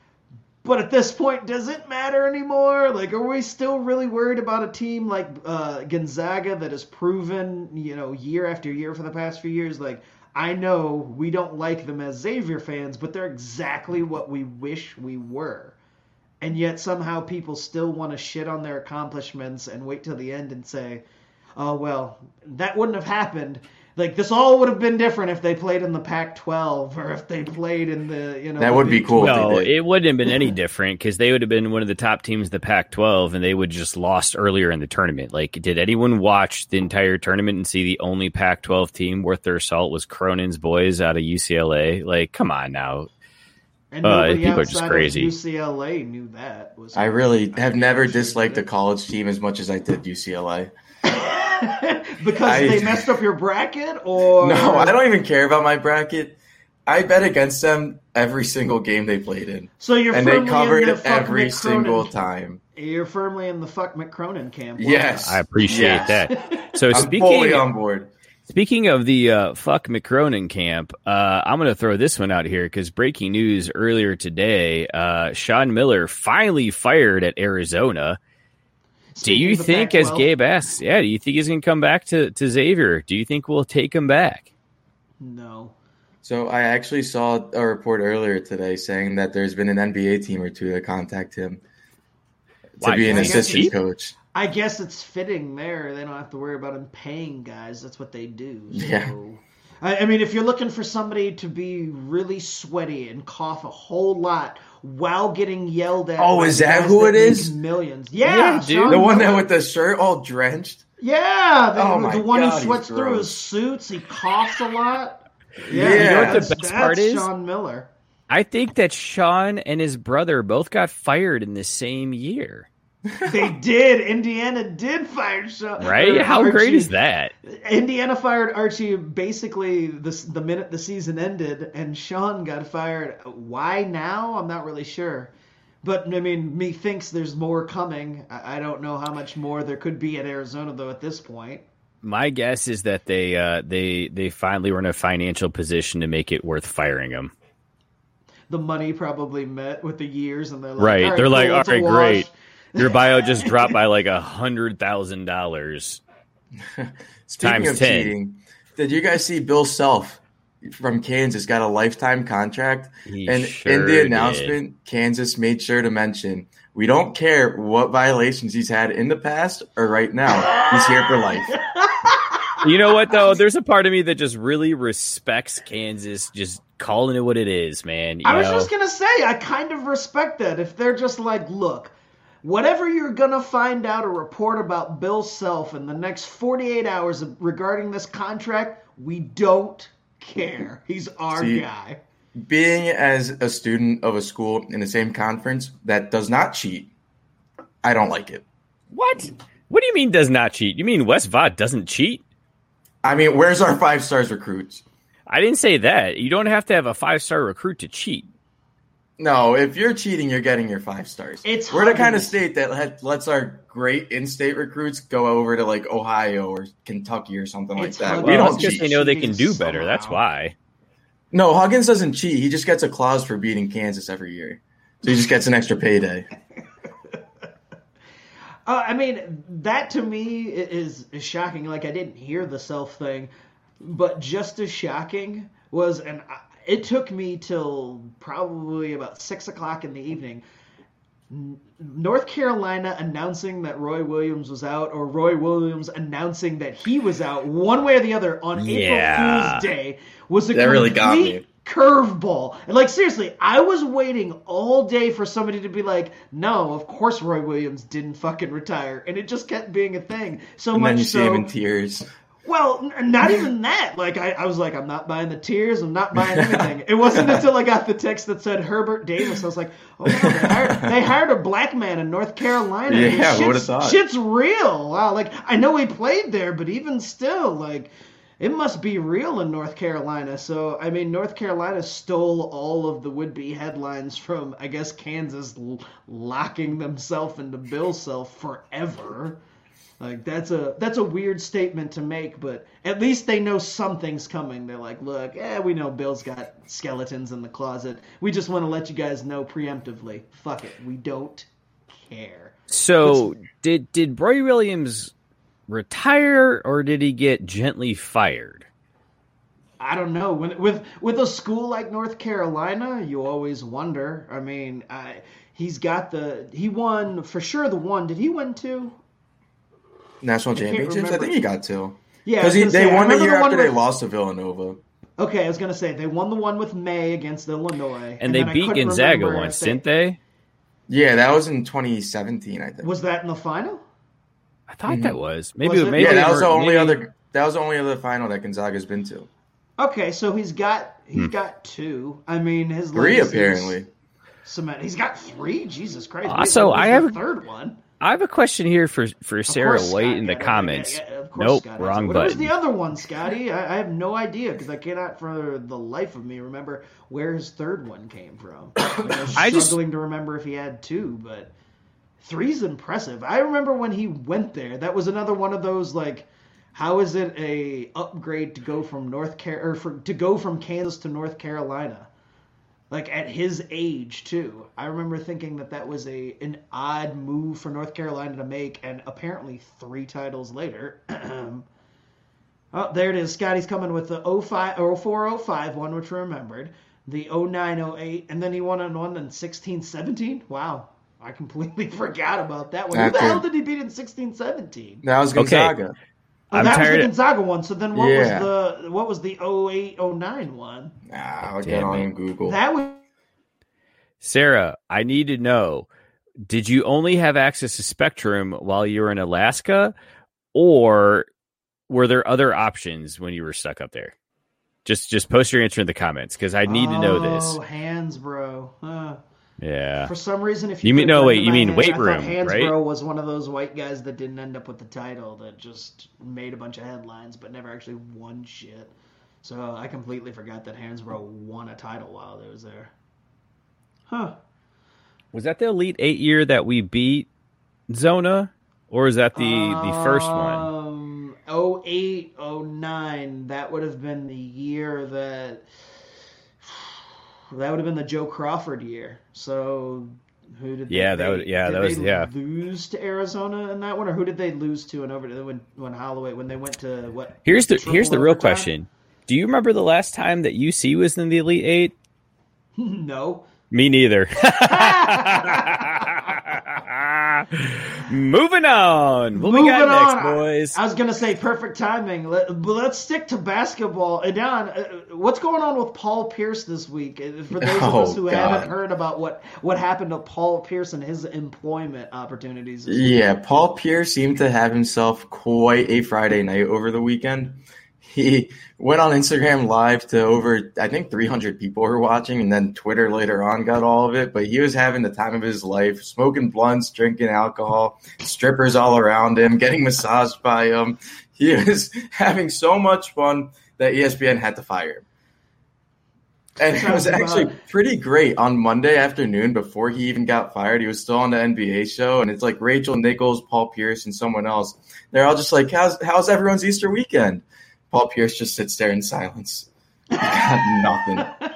But at this point, does it matter anymore? Like, are we still really worried about a team like uh, Gonzaga that has proven, you know, year after year for the past few years? Like, I know we don't like them as Xavier fans, but they're exactly what we wish we were. And yet somehow people still want to shit on their accomplishments and wait till the end and say, oh, well, that wouldn't have happened. Like, this all would have been different if they played in the Pac twelve or if they played in the, you know.
That
the
would be
Big
cool.
No,
they did.
it wouldn't have been any different because they would have been one of the top teams in the Pac twelve and they would just lost earlier in the tournament. Like, did anyone watch the entire tournament and see the only Pac twelve team worth their salt was Cronin's boys out of U C L A? Like, come on now.
And
Uh,
nobody
people are just
outside of
crazy.
U C L A knew that. Was
I really have never
sure
disliked
they
a college team as much as I did U C L A.
because
I-
they messed up your bracket, or
No, I don't even care about my bracket. I bet against them every single game they played in.
So you're
and
firmly
they covered
in the fuck
every
McCronin-
single time.
You're firmly in the fuck McCronin camp.
Yes.
I appreciate
Yes.
that. So
I'm
speaking
fully on board.
Speaking of the uh, fuck McCronin camp, uh, I'm going to throw this one out here because breaking news earlier today, uh, Sean Miller finally fired at Arizona.
Speaking
do you
of the
think,
Pac
as
twelve,
Gabe asks, yeah, do you think he's going to come back to, to Xavier? Do you think we'll take him back?
No.
So I actually saw a report earlier today saying that there's been an N B A team or two that contact him to
Why,
be an
because
he's
assistant
cheap?
coach.
I guess it's fitting there. They don't have to worry about him paying guys. That's what they do. So,
Yeah.
I, I mean, if you're looking for somebody to be really sweaty and cough a whole lot while getting yelled at.
Oh, is that who it is?
Millions. Yeah,
yeah dude.
Sean
the one
Miller.
that with the shirt all drenched.
Yeah, the,
oh
the
my
one
God,
who sweats
he's
through
gross.
his suits. He coughs a lot.
Yeah,
you know what
that's,
the best
that's
part is?
Sean Miller.
I think that Sean and his brother both got fired in the same year.
They did. Indiana did fire Sean.
Right? How
Archie.
great is that?
Indiana fired Archie basically the, the minute the season ended, and Sean got fired. Why now? I'm not really sure. But, I mean, methinks there's more coming. I, I don't know how much more there could be at Arizona, though, at this point.
My guess is that they uh, they they finally were in a financial position to make it worth firing him.
The money probably met with the years, and they're like,
right.
all right,
they're
cool,
like, all
it's a
right,
wash.
great. Your bio just dropped by like a hundred thousand dollars.
Speaking
times
of
ten.
cheating, did you guys see Bill Self from Kansas got a lifetime contract?
He
and
sure
in the
did.
announcement, Kansas made sure to mention, we don't care what violations he's had in the past or right now. He's here for life.
You know what, though? There's a part of me that just really respects Kansas just calling it what it is, man. You
I was
know?
just going to say, I kind of respect that. If they're just like, look, whatever you're going to find out or report about Bill Self in the next forty-eight hours regarding this contract, we don't care. He's our
See,
guy.
Being as a student of a school in the same conference that does not cheat, I don't like it.
What? What do you mean does not cheat? You mean West Vaught doesn't cheat?
I mean, where's our five stars recruits?
I didn't say that. You don't have to have a five-star recruit to cheat.
No, if you're cheating, you're getting your five stars.
It's
We're the kind of
Huggins.
state that let, lets our great in-state recruits go over to like Ohio or Kentucky or something like
It's
that.
Huggins.
We
Well,
don't
that's because
cheat.
they know they can do
Cheating
better. That's
somehow.
why.
No, Huggins doesn't cheat. He just gets a clause for beating Kansas every year. So he just gets an extra payday.
Uh, I mean, that to me is, is shocking. Like, I didn't hear the Self thing, but just as shocking was, and I, it took me till probably about six o'clock in the evening, N- North Carolina announcing that Roy Williams was out, or Roy Williams announcing that he was out, one way or the other, on
Yeah.
April Fool's Day, was a
That
complete
really got me.
curveball. And like, seriously, I was waiting all day for somebody to be like, no, of course Roy Williams didn't fucking retire. And it just kept being a thing. So
And
much
then you
so,
see him in tears.
well, n- not even that. Like, I, I was like, I'm not buying the tears. I'm not buying anything. It wasn't until I got the text that said Herbert Davis. I was like, oh, wow, they hired, they hired a black man in North Carolina.
Yeah,
Shit's-
who would've thought?
Shit's real. Wow. Like, I know he played there, but even still, like, it must be real in North Carolina. So, I mean, North Carolina stole all of the would-be headlines from, I guess, Kansas l- locking themselves into Bill Self forever. Like, that's a that's a weird statement to make, but at least they know something's coming. They're like, look, eh, we know Bill's got skeletons in the closet. We just want to let you guys know preemptively. Fuck it. We don't care.
So did did Roy Williams retire or did he get gently fired?
I don't know. When, with with a school like North Carolina, you always wonder. I mean, I, he's got the he won for sure. The one did he win two?
National
I can't
championships? I
remember.
think he got two.
Yeah, I
Because
was gonna
they
say, I
won the
remember
year
the one
after they
with-
lost to Villanova.
Okay, I was gonna say they won the one with May against Illinois,
And, they
then I
beat
couldn't
Gonzaga
remember
once,
if
didn't they?
Yeah, that was in twenty seventeen, I think.
Was that in the final?
I thought that was. Maybe
Was it?
maybe
yeah,
they
that was the
were-
only
maybe-
other. That was the only other final that Gonzaga's been to.
Okay, so he's got he's
Hmm.
got two. I mean, his
Three
legacy's
apparently.
Cement. He's got three. Jesus Christ!
Also,
Where's
I
the
have a-
third one.
I have a question here for for Sarah
course
White
Scott
in the
got it.
comments.
Yeah, yeah, of course
Nope,
Scott has it.
wrong
What was
button.
the other one, Scotty? I, I have no idea because I cannot for the life of me remember where his third one came from. I was
I just-
struggling to remember if he had two, but three's impressive. I remember when he went there. That was another one of those like, how is it a upgrade to go from North Car or for, to go from Kansas to North Carolina? Like at his age too. I remember thinking that that was a an odd move for North Carolina to make, and apparently three titles later. Oh, there it is. Scotty's coming with the oh five, oh four oh five one, which we remembered. The oh nine oh eight, and then he won on one in sixteen seventeen. Wow. I completely forgot about that one. Who the
After-
hell did he beat in sixteen seventeen?
That was
Okay.
Gonzaga.
Oh,
I'm
that
tired.
was the Gonzaga one. So then, what
Yeah.
was the what was the oh eight oh nine one?
Nah, I'll get
Damn
on
it.
Google.
That was
Sarah, I need to know, did you only have access to Spectrum while you were in Alaska, or were there other options when you were stuck up there? Just just post your answer in the comments, because I need
oh,
to know this.
Oh, Hansbro. Huh.
Yeah.
For some reason, if you,
You mean-
could've
no,
put it
wait,
in
you
my
mean
hand-
weight
I thought
room,
Hansbro
right?
was one of those white guys that didn't end up with the title, that just made a bunch of headlines but never actually won shit. So I completely forgot that Hansbro won a title while they was there. Huh.
Was that the Elite Eight year that we beat Zona, or is that the the first one?
Um, oh eight, oh nine, that would have been the year that that would have been the Joe Crawford year. So who did
Yeah,
they,
that would- yeah,
did
that was-
they
yeah.
lose to Arizona in that one, or who did they lose to in over when when Holloway when they went to what?
Here's the
triple
here's the real
overtime?
question. Do you remember the last time that U C was in the Elite Eight?
No.
Me neither. Moving on. What we got
Moving
next,
on.
boys?
I was gonna say perfect timing. Let, but let's stick to basketball. And Don, uh, what's going on with Paul Pierce this week? Uh, For those of
Oh,
us who
God.
haven't heard about what what happened to Paul Pierce and his employment opportunities. This week.
Yeah, Paul Pierce seemed to have himself quite a Friday night over the weekend. He went on Instagram Live to over, I think, three hundred people were watching, and then Twitter later on got all of it. But he was having the time of his life, smoking blunts, drinking alcohol, strippers all around him, getting massaged by him. He was having so much fun that E S P N had to fire him. And it was actually pretty great on Monday afternoon before he even got fired. He was still on the N B A show, and it's like Rachel Nichols, Paul Pierce, and someone else. They're all just like, how's, how's everyone's Easter weekend? Paul Pierce just sits there in silence. He got nothing.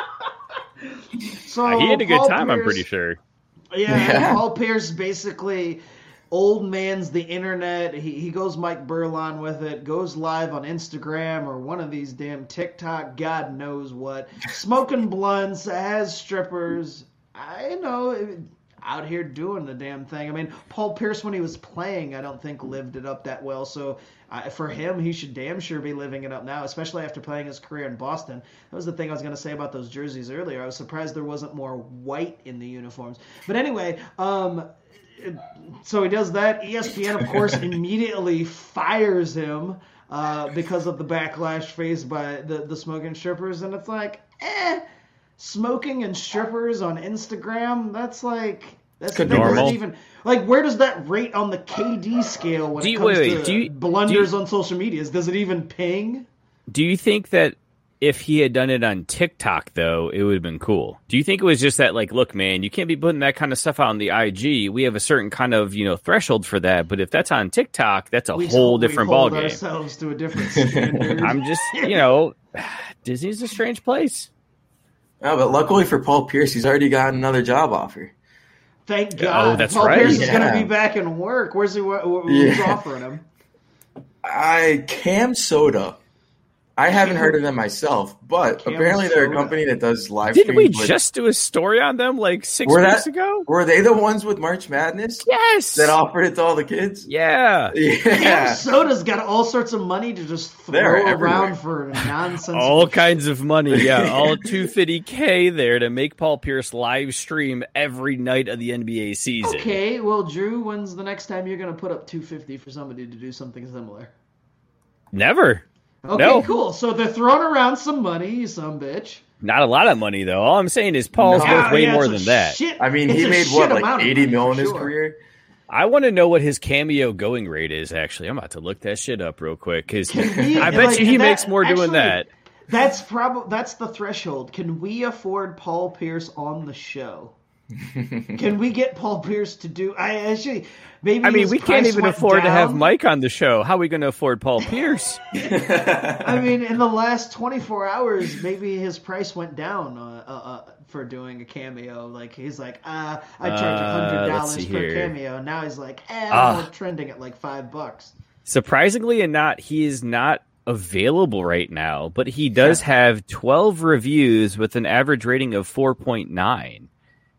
So
he had a good
Paul
time, I'm
Pierce-
pretty sure.
Yeah,
Yeah.
Paul Pierce basically old man's the internet. He he goes Mike Burlon with it, goes live on Instagram or one of these damn TikTok, God knows what. Smoking blunts, has strippers. I know, out here doing the damn thing. I mean, Paul Pierce, when he was playing, I don't think lived it up that well. So uh, for him, he should damn sure be living it up now, especially after playing his career in Boston. That was the thing I was going to say about those jerseys earlier. I was surprised there wasn't more white in the uniforms. But anyway, um, so he does that. E S P N, of course, immediately fires him uh, because of the backlash faced by the, the smoking strippers. And it's like, eh, smoking and strippers on Instagram, that's like, that's
Could
that doesn't
normal.
even, like, where does that rate on the K D scale when
Do
it
you-
comes
wait, wait,
to
do you-
blunders
do you-
on social medias? Does it even ping?
Do you think that if he had done it on TikTok, though, it would have been cool? Do you think it was just that, like, look, man, you can't be putting that kind of stuff out on the I G. We have a certain kind of, you know, threshold for that. But if that's on TikTok, that's a
We
whole
we
different
hold
ballgame.
ourselves to a different standard.
I'm just, you know, Disney's a strange place.
Oh, but luckily for Paul Pierce, he's already got another job offer.
Thank
Oh,
God.
that's
Paul
right.
Pierce is going to
Yeah.
be back in work. Where's he? What, what, who's
Yeah.
offering him?
I Cam Soda. I haven't heard of them myself, but
Cam
apparently they're a
Soda.
company that does live
Didn't we
streams with-
just do a story on them like six
Were
weeks
that-
ago?
Were they the ones with March Madness
Yes.
that offered it to all the kids?
Yeah.
Cam
Yeah.
Soda's got all sorts of money to just
They're
throw
everywhere.
around for nonsense.
All kinds of money, yeah. All two hundred fifty K there to make Paul Pierce live stream every night of the N B A season.
Okay, well, Drew, when's the next time you're going to put up two hundred fifty for somebody to do something similar?
Never.
Okay,
No.
cool. So they're throwing around some money, you some bitch.
Not a lot of money, though. All I'm saying is Paul's
No.
worth way
Yeah,
more
it's a
than that.
shit-
I mean,
it's
he
a
made
shit
what,
amount
like
of
eighty
money,
mil
for
in his
sure.
career?
I want to know what his cameo going rate is, actually. I'm about to look that shit up real quick, because
Can we-
I bet
like,
you he
that-
makes more doing
actually,
that.
That's probably that's the threshold. Can we afford Paul Pierce on the show? Can we get Paul Pierce to do? I actually maybe.
I mean,
his
we can't
price
even
went
afford to have
down.
Mike on the show. How are we going to afford Paul Pierce?
I mean, in the last twenty-four hours, maybe his price went down uh, uh, uh, for doing a cameo. Like he's like, uh, I charge a
Uh,
hundred
let's
dollars
see
per
here.
cameo. And now he's like, eh,
Ah.
we're trending at like five bucks.
Surprisingly and not, he is not available right now, but he does have twelve reviews with an average rating of four point nine.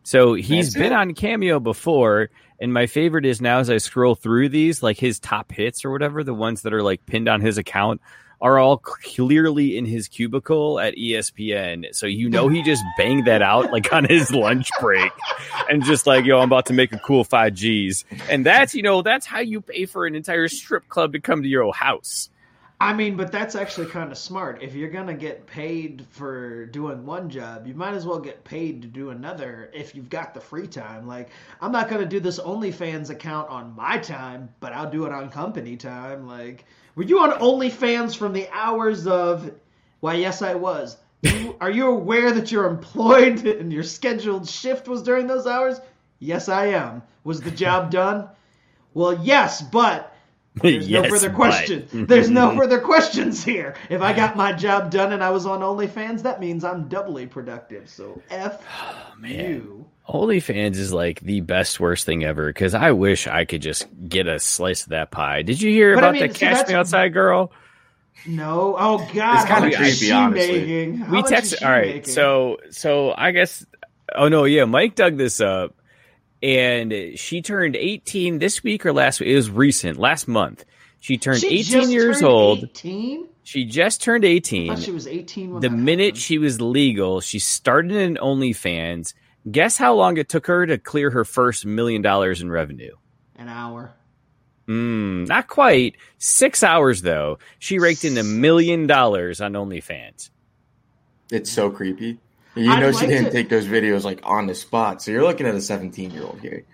So he's
That's
been
it.
on Cameo before, and my favorite is now as I scroll through these, like his top hits or whatever, the ones that are like pinned on his account are all clearly in his cubicle at E S P N. So you know he just banged that out like on his lunch break and just like, yo, I'm about to make a cool five G's. And that's, you know, that's how you pay for an entire strip club to come to your house.
I mean, but that's actually kind of smart. If you're going to get paid for doing one job, you might as well get paid to do another if you've got the free time. Like, I'm not going to do this OnlyFans account on my time, but I'll do it on company time. Like, were you on OnlyFans from the hours of... Why, yes, I was. You, are you aware that you're employed and your scheduled shift was during those hours? Yes, I am. Was the job done? Well, yes, but... There's
yes,
no further
but-
questions. There's no further questions here. If I got my job done and I was on OnlyFans, that means I'm doubly productive. So F
Man.
you.
OnlyFans is like the best worst thing ever because I wish I could just get a slice of that pie. Did you hear
But I
about
mean,
the
see,
Cash
that's-
Me Outside girl?
No. Oh God.
It's kinda
how much is
creepy,
she
honestly.
making? How
We
much is
texted.
she
All right,
making?
so so I guess. Oh no, yeah, Mike dug this up, and she turned eighteen this week or last week. It was recent, last month. She turned
She
eighteen
just
years
turned
old.
eighteen?
She just turned
I
eighteen.
thought she was eighteen when
The
that
minute
happened.
she was legal, she started in OnlyFans. Guess how long it took her to clear her first million dollars in revenue?
An hour.
Mm, not quite. Six hours, though. She raked in a million dollars on OnlyFans.
It's so creepy. You
I'd
know
like
she didn't
to-
take those videos like on the spot. So you're looking at a seventeen-year-old here.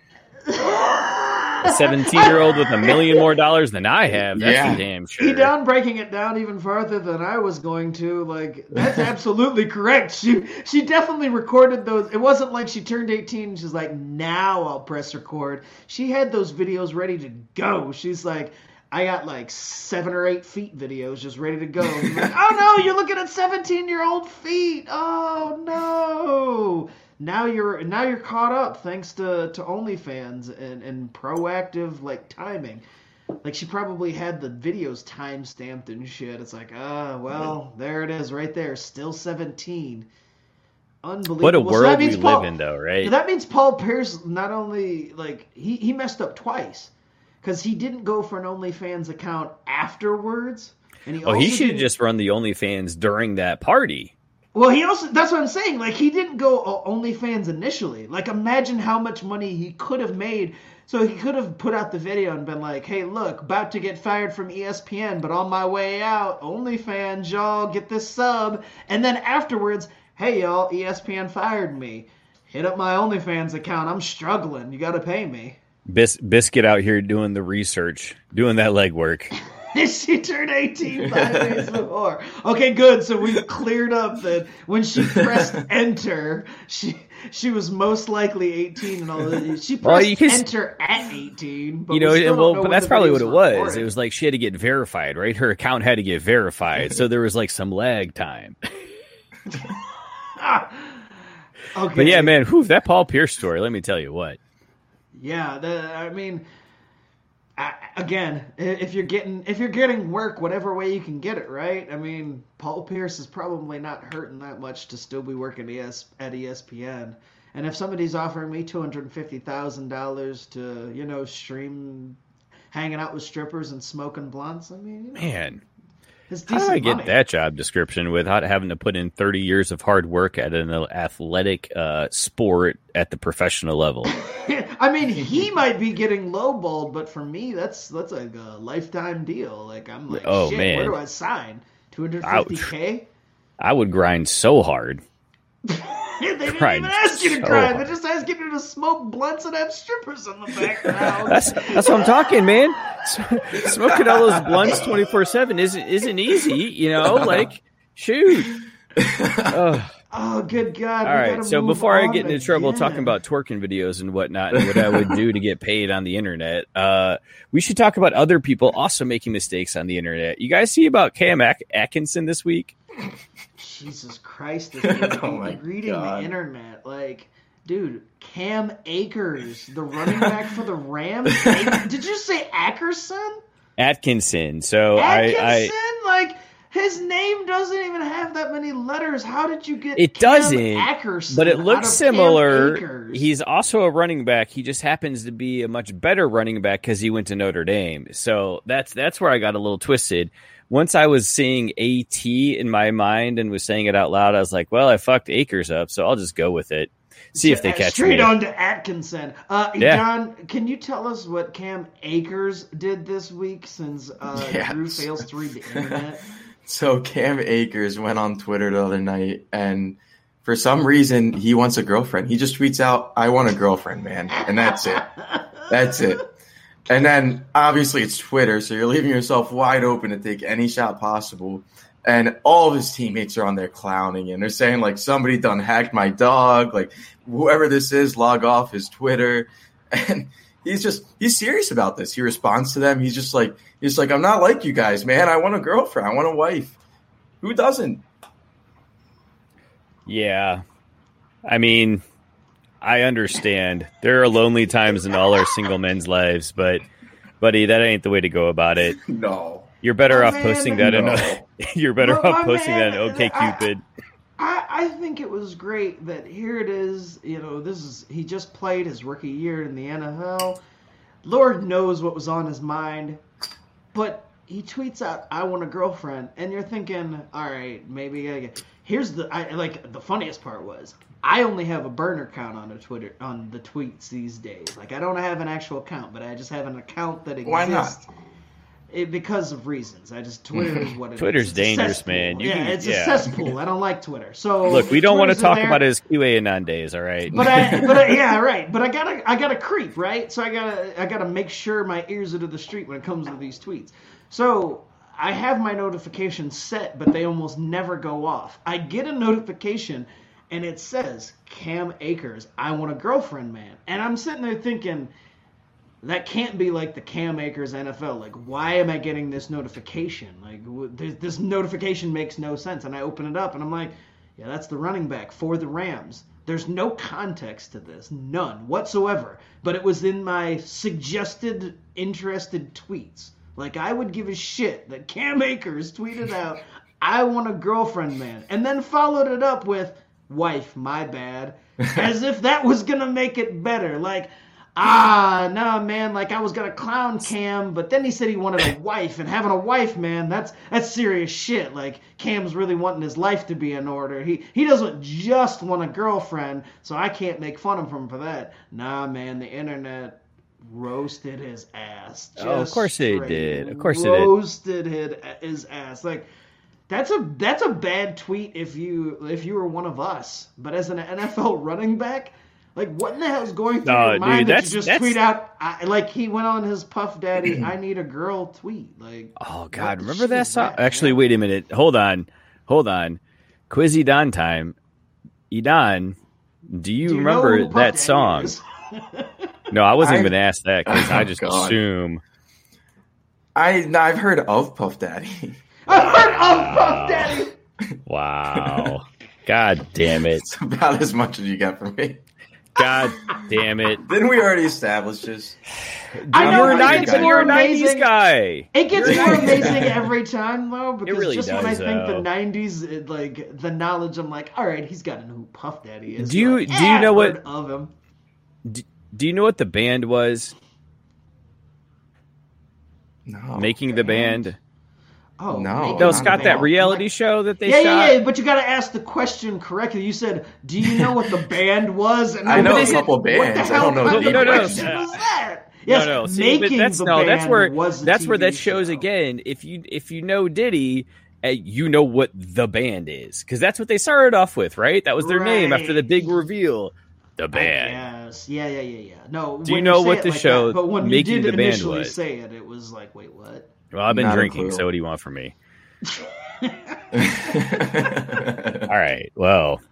A seventeen-year-old with a million more dollars than I have. That's
Yeah.
for damn sure.
He down breaking it down even farther than I was going to. Like, that's absolutely correct. She she definitely recorded those. It wasn't like she turned eighteen and she's like, now I'll press record. She had those videos ready to go. She's like, I got like seven or eight feet videos just ready to go. I'm like, oh no, you're looking at seventeen-year-old feet. Oh no. Now you're now you're caught up thanks to, to OnlyFans and, and proactive like timing. Like she probably had the videos time stamped and shit. It's like, ah, well, there it is right there. Still seventeen. Unbelievable.
What a
So
world
that
we
means Paul,
live in, though, right?
That means Paul Pierce not only like he, he messed up twice because he didn't go for an OnlyFans account afterwards. And he
Oh,
also
he should have
didn't-
just run the OnlyFans during that party.
Well, he also, that's what I'm saying. Like, he didn't go o- OnlyFans initially. Like, imagine how much money he could have made. So he could have put out the video and been like, hey, look, about to get fired from E S P N, but on my way out, OnlyFans, y'all, get this sub. And then afterwards, hey, y'all, E S P N fired me. Hit up my OnlyFans account. I'm struggling. You got to pay me.
Bis- Biscuit out here doing the research, doing that legwork.
She turned eighteen five days before. Okay, good. So we cleared up that when she pressed enter, she she was most likely eighteen and all that. She pressed
Well, you can-
enter at eighteen. But
You know,
we still
and
don't
well,
know
but
when
that's
the
probably
videos
what it
were
was.
recorded.
It was like she had to get verified, right? Her account had to get verified, so there was like some lag time.
Okay.
But yeah, man, whew, that Paul Pierce story. Let me tell you what.
Yeah, the, I mean, I, again, if you're getting if you're getting work, whatever way you can get it, right? I mean, Paul Pierce is probably not hurting that much to still be working E S, at E S P N. And if somebody's offering me two hundred fifty thousand dollars to, you know, stream hanging out with strippers and smoking blunts, I mean, you know,
Man,
it's
how do
decent
I get
money.
that job description without having to put in thirty years of hard work at an athletic uh, sport at the professional level?
I mean, he might be getting lowballed, but for me, that's that's like a lifetime deal. Like, I'm like,
Oh,
shit,
man.
where do I sign? two hundred fifty K?
I would grind so hard.
They didn't
Grind
even ask you to
so
grind.
hard.
They just asked you to smoke blunts and have strippers in the background.
That's that's what I'm talking, man. S- Smoking all those blunts twenty-four seven isn't isn't easy, you know. Like, shoot. Ugh.
Oh, good God.
All
we
right,
gotta
so
move
before I
on
get into trouble
again.
talking about twerking videos and whatnot and what I would do to get paid on the internet, uh, we should talk about other people also making mistakes on the internet. You guys see about Cam At- Atkinson this week?
Jesus Christ, this dude
Oh my
reading
God.
the internet. Like, dude, Cam Akers, the running back for the Rams. Ak- Did you say Ackerson?
Atkinson. So
Atkinson?
I, I
Like, His name doesn't even have that many letters. How did you get
it
Cam
doesn't,
Akerson
but it
out
looks
of
similar.
Cam Akers?
He's also a running back. He just happens to be a much better running back because he went to Notre Dame. So that's that's where I got a little twisted. Once I was seeing A T in my mind and was saying it out loud, I was like, well, I fucked Akers up, so I'll just go with it. See if they catch
Straight
me.
Straight on to Atkinson. Uh,
Yeah.
Don, can you tell us what Cam Akers did this week since uh,
Yes.
Drew fails to read the internet?
So Cam Akers went on Twitter the other night, and for some reason, he wants a girlfriend. He just tweets out, I want a girlfriend, man. And that's it. That's it. And then, obviously, it's Twitter, so you're leaving yourself wide open to take any shot possible. And all of his teammates are on there clowning, and they're saying, like, somebody done hacked my dog. Like, whoever this is, log off his Twitter. And he's just, he's serious about this. He responds to them. He's just like, he's like, I'm not like you guys, man. I want a girlfriend. I want a wife. Who doesn't?
Yeah. I mean, I understand. There are lonely times in all our single men's lives, but, buddy, that ain't the way to go about it.
No.
You're better
Oh,
off
man,
posting that in
no.
a, you're better
But
off
my
posting
man,
that in OkCupid.
I, I think it was great that here it is. You know, this is he just played his rookie year in the N F L. Lord knows what was on his mind, but he tweets out, "I want a girlfriend," and you're thinking, "All right, maybe I get." Here's the I, like the funniest part was I only have a burner count on the Twitter on the tweets these days. Like I don't have an actual account, but I just have an account that exists.
Why not?
It, because of reasons. I just Twitter is what it
Twitter's
is. It's a
dangerous,
cesspool.
man. You
yeah,
can-
it's
yeah.
a cesspool. I don't like Twitter. So
Look, we don't want to
Twitter's in
talk
there.
about his Q A Anon days, all right?
But I, but I, yeah, right. But I gotta, I gotta creep, right? So I gotta, I gotta make sure my ears are to the street when it comes to these tweets. So I have my notifications set, but they almost never go off. I get a notification, and it says Cam Akers, I want a girlfriend, man. And I'm sitting there thinking, that can't be like the Cam Akers N F L. Like, why am I getting this notification? Like, w- this, this notification makes no sense. And I open it up, and I'm like, yeah, that's the running back for the Rams. There's no context to this, none whatsoever. But it was in my suggested interested tweets. Like, I would give a shit that Cam Akers tweeted out, I want a girlfriend, man. And then followed it up with, wife, my bad. As if that was going to make it better. Like, ah, nah, man, like I was going to clown Cam, but then he said he wanted a wife. And having a wife, man, that's that's serious shit. Like, Cam's really wanting his life to be in order. He, he doesn't just want a girlfriend, so I can't make fun of him for that. Nah, man, the internet roasted his ass. Just
Oh, of course they
straight
did. Of course they did.
roasted his ass. Like, that's a that's a bad tweet if you if you were one of us. But as an N F L running back, like what in the hell is going through
No,
your mind
dude,
that
that's-
you just
that's-
tweet out I, like he went on his Puff Daddy I need a girl tweet. Like
Oh
what
God,
the
remember
shit
that
is
song?
that,
Actually,
man?
wait a minute. Hold on, hold on. Quiz Edon time. Edon, do you,
Do you know
remember
who Puff
that
Daddy
song?
is?
No, I wasn't
I-
even asked that because
Oh,
I just
God.
assume.
I I've heard of Puff Daddy.
I've heard of Puff Daddy.
Wow. God damn it.
It's about as much as you get from me.
God damn it.
Didn't we already establish this?
I know,
you're a
but it
nineties,
gets
you're
more
a nineties
amazing-
guy.
It gets
You're a
more
nineties
amazing
guy.
every time, though, because
really
just when I
does,
think the
though.
nineties, it, like the knowledge, I'm like, all right, he's got to know who Puff Daddy is.
Do you-
Like,
do
yeah,
you know
I've
what-
heard of him?
Do, do you know what the band was?
No.
Making the band?
Oh,
No.
Making
No,
the
it's got that
Band.
reality show that they
yeah,
shot.
yeah, yeah, but you got to ask the question correctly. You said, "Do you know what the band was?" And
I
I'm
know
like,
a couple
what the
bands. I
hell
don't know
kind
the
of
No, no,
question
no.
was that? Yes,
no, no. See, but
making
that's
the
no.
band
That's where
was the
that's where
T V
that shows
show.
again. If you if you know Diddy, uh, you know what the band is because that's what they started off with, right? That was their name after the big reveal. The band.
Yes, yeah, yeah, yeah, yeah. No,
Do you
when
know
say
what
it
the
like
show
that, but when
Making
you did
the Band
initially
was?
say it, it was like, wait, what?
Well, I've been
Not a
drinking,
clue.
so what do you want from me? All right. Well,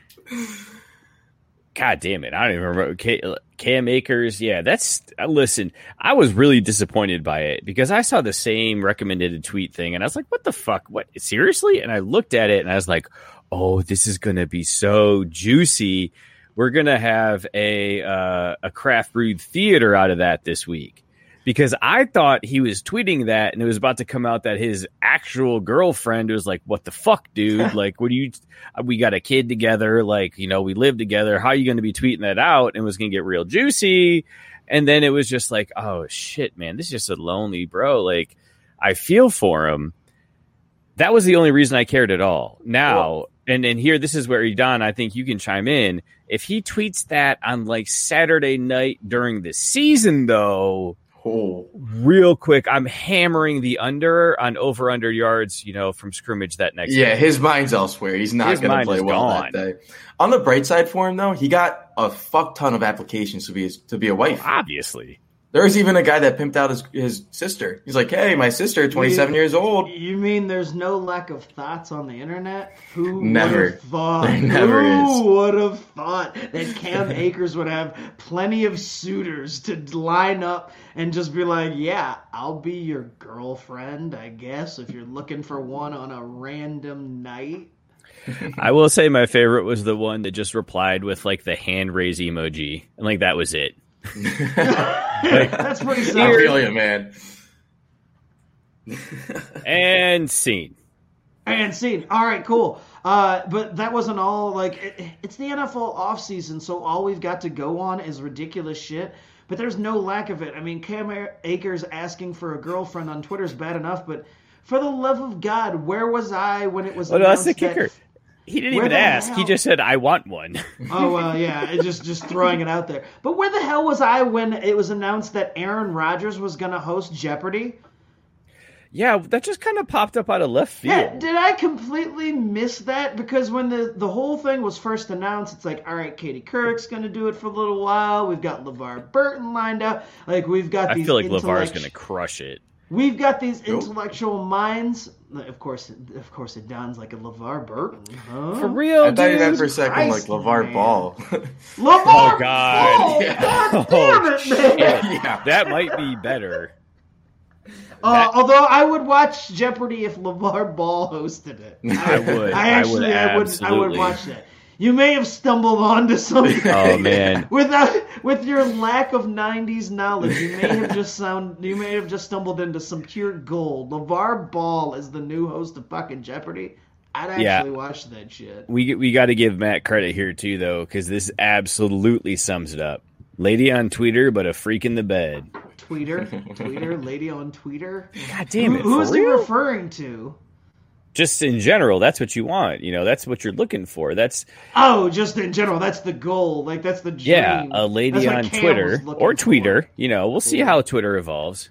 God damn it. I don't even remember. K- Cam Akers. Yeah, that's. uh, Listen, I was really disappointed by it because I saw the same recommended tweet thing and I was like, what the fuck? What? Seriously? And I looked at it and I was like, oh, this is going to be so juicy. We're going to have a uh, a craft brewed theater out of that this week. because I thought he was tweeting that, and it was about to come out that his actual girlfriend was like, "What the fuck, dude? Like, what do you? We got a kid together. Like, you know, we live together. How are you going to be tweeting that out?" And it was going to get real juicy. And then it was just like, "Oh shit, man, this is just a lonely bro." Like, I feel for him. That was the only reason I cared at all. Now, well, and and here, this is where Edon, I think you can chime in. If he tweets that on like Saturday night during the season, though. Oh. Real quick, I'm hammering the under on over under yards, you know, from scrimmage that next
Yeah,
game.
His mind's elsewhere. He's not going to play well gone. that day. On the bright side for him, though, he got a fuck ton of applications to be his, to be a wife.
Well, obviously.
There was even a guy that pimped out his, his sister. He's like, hey, my sister, twenty-seven
you,
years old.
You mean there's no lack of thoughts on the internet? Who
never.
would have thought?
There never
Who
is.
would have thought that Cam Akers would have plenty of suitors to line up and just be like, yeah, I'll be your girlfriend, I guess, if you're looking for one on a random night.
I will say my favorite was the one that just replied with like the hand raise emoji. And like that was it.
Like, that's pretty sad.
I feel you, man.
And scene.
And scene. All right, cool. Uh, but that wasn't all. Like, it, it's the N F L offseason, so all we've got to go on is ridiculous shit. But there's no lack of it. I mean, Cam Akers asking for a girlfriend on Twitter is bad enough, but for the love of God, where was I when it was
well,
announced
that's the kicker.
That,
he didn't even ask. Hell? He just said, I want one.
Oh, well, yeah, just just throwing it out there. But where the hell was I when it was announced that Aaron Rodgers was going to host Jeopardy?
Yeah, that just kind of popped up out of left field.
Yeah, did I completely miss that? Because when the, the whole thing was first announced, it's like, all right, Katie Couric's going to do it for a little while. We've got LeVar Burton lined up. Like, we've got
I
these
feel like
intellect-
LeVar's going to crush it.
We've got these intellectual minds. Of course, of course, it dawns like a LeVar Burton. Huh?
For real,
I thought you meant
dude?
for a second
Christ,
like LeVar
man.
Ball.
LeVar
Oh, God.
Ball!
Yeah.
God
Oh,
damn it, man!
Yeah.
That might be better.
Uh,
That-
although I would watch Jeopardy if LeVar Ball hosted it.
I would.
I actually,
I
I
would,
would, I would
absolutely.
watch that. You may have stumbled onto something.
Oh, man.
Without, with your lack of nineties knowledge, you may have just sound, you may have just stumbled into some pure gold. LeVar Ball is the new host of fucking Jeopardy. I'd actually
Yeah.
watch that shit.
We we got to give Matt credit here, too, though, because this absolutely sums it up. Lady on Twitter, but a freak in the bed.
Tweeter, Tweeter, lady on Tweeter.
God damn it.
Who, who's
for
he
real?
referring to?
Just in general, that's what you want. You know, that's what you're looking for. That's
Oh, just in general, that's the goal. Like that's the dream.
yeah, a lady
That's what
on
Cam
Twitter
was looking
or
for.
Tweeter. You know, we'll see how Twitter evolves.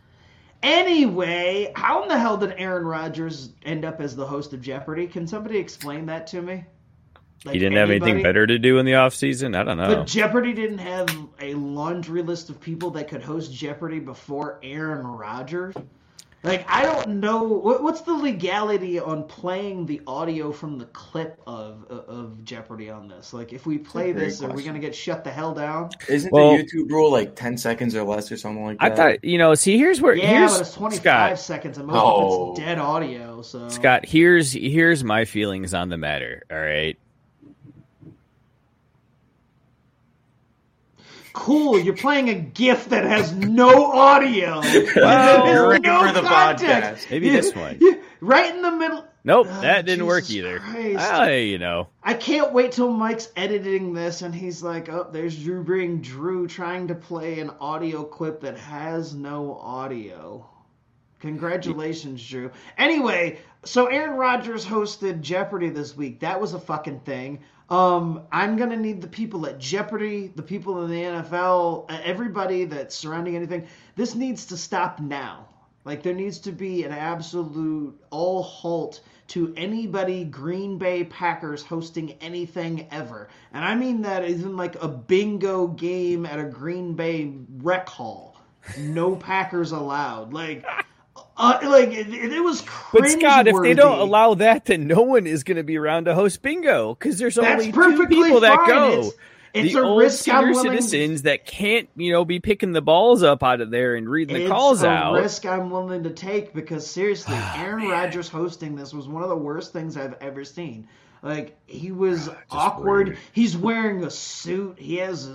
Anyway, how in the hell did Aaron Rodgers end up as the host of Jeopardy? Can somebody explain that to me? Like
He didn't have anything
anybody?
better to do in the offseason? I don't know.
But Jeopardy didn't have a laundry list of people that could host Jeopardy before Aaron Rodgers. Like, I don't know. What, what's the legality on playing the audio from the clip of of Jeopardy on this? Like, if we play
great
this, are we
question.
going to get shut the hell down?
Isn't
Well-
the YouTube rule like ten seconds or less or something like
I
that?
thought, you know, see, here's where,
Yeah,
here's,
but it's twenty-five
Scott,
seconds, and most
Oh.
of it's dead audio. So
Scott, here's, here's my feelings on the matter, all right?
Cool, you're playing a GIF that has no audio.
Well,
There's
great
no
for the
context.
podcast.
Maybe
You-
this one.
you- right in the middle.
Nope,
Oh,
that didn't work
Jesus
either.
Christ.
Ah, you know.
I can't wait till Mike's editing this and he's like, oh, there's Drew being Drew trying to play an audio clip that has no audio. Congratulations, Drew. Anyway, so Aaron Rodgers hosted Jeopardy this week. That was a fucking thing. Um, I'm going to need the people at Jeopardy, the people in the N F L, uh, everybody that's surrounding anything. This needs to stop now. Like, there needs to be an absolute all halt to anybody Green Bay Packers hosting anything ever. And I mean that even like a bingo game at a Green Bay rec hall. No Packers allowed. Like, uh, like it, it was cringeworthy.
But Scott, if they don't allow that, then no one is going to be around to host bingo because there's
That's
only two
perfectly
people that
fine.
go.
It's- it's
the
a
old
risk I'm
senior
willing to-
citizens that can't, you know, be picking the balls up out of there and reading the
It's
calls
a
out.
risk I'm willing to take because seriously, Aaron Rodgers hosting this was one of the worst things I've ever seen. Like, he was awkward.
weird.
He's wearing a suit. He has his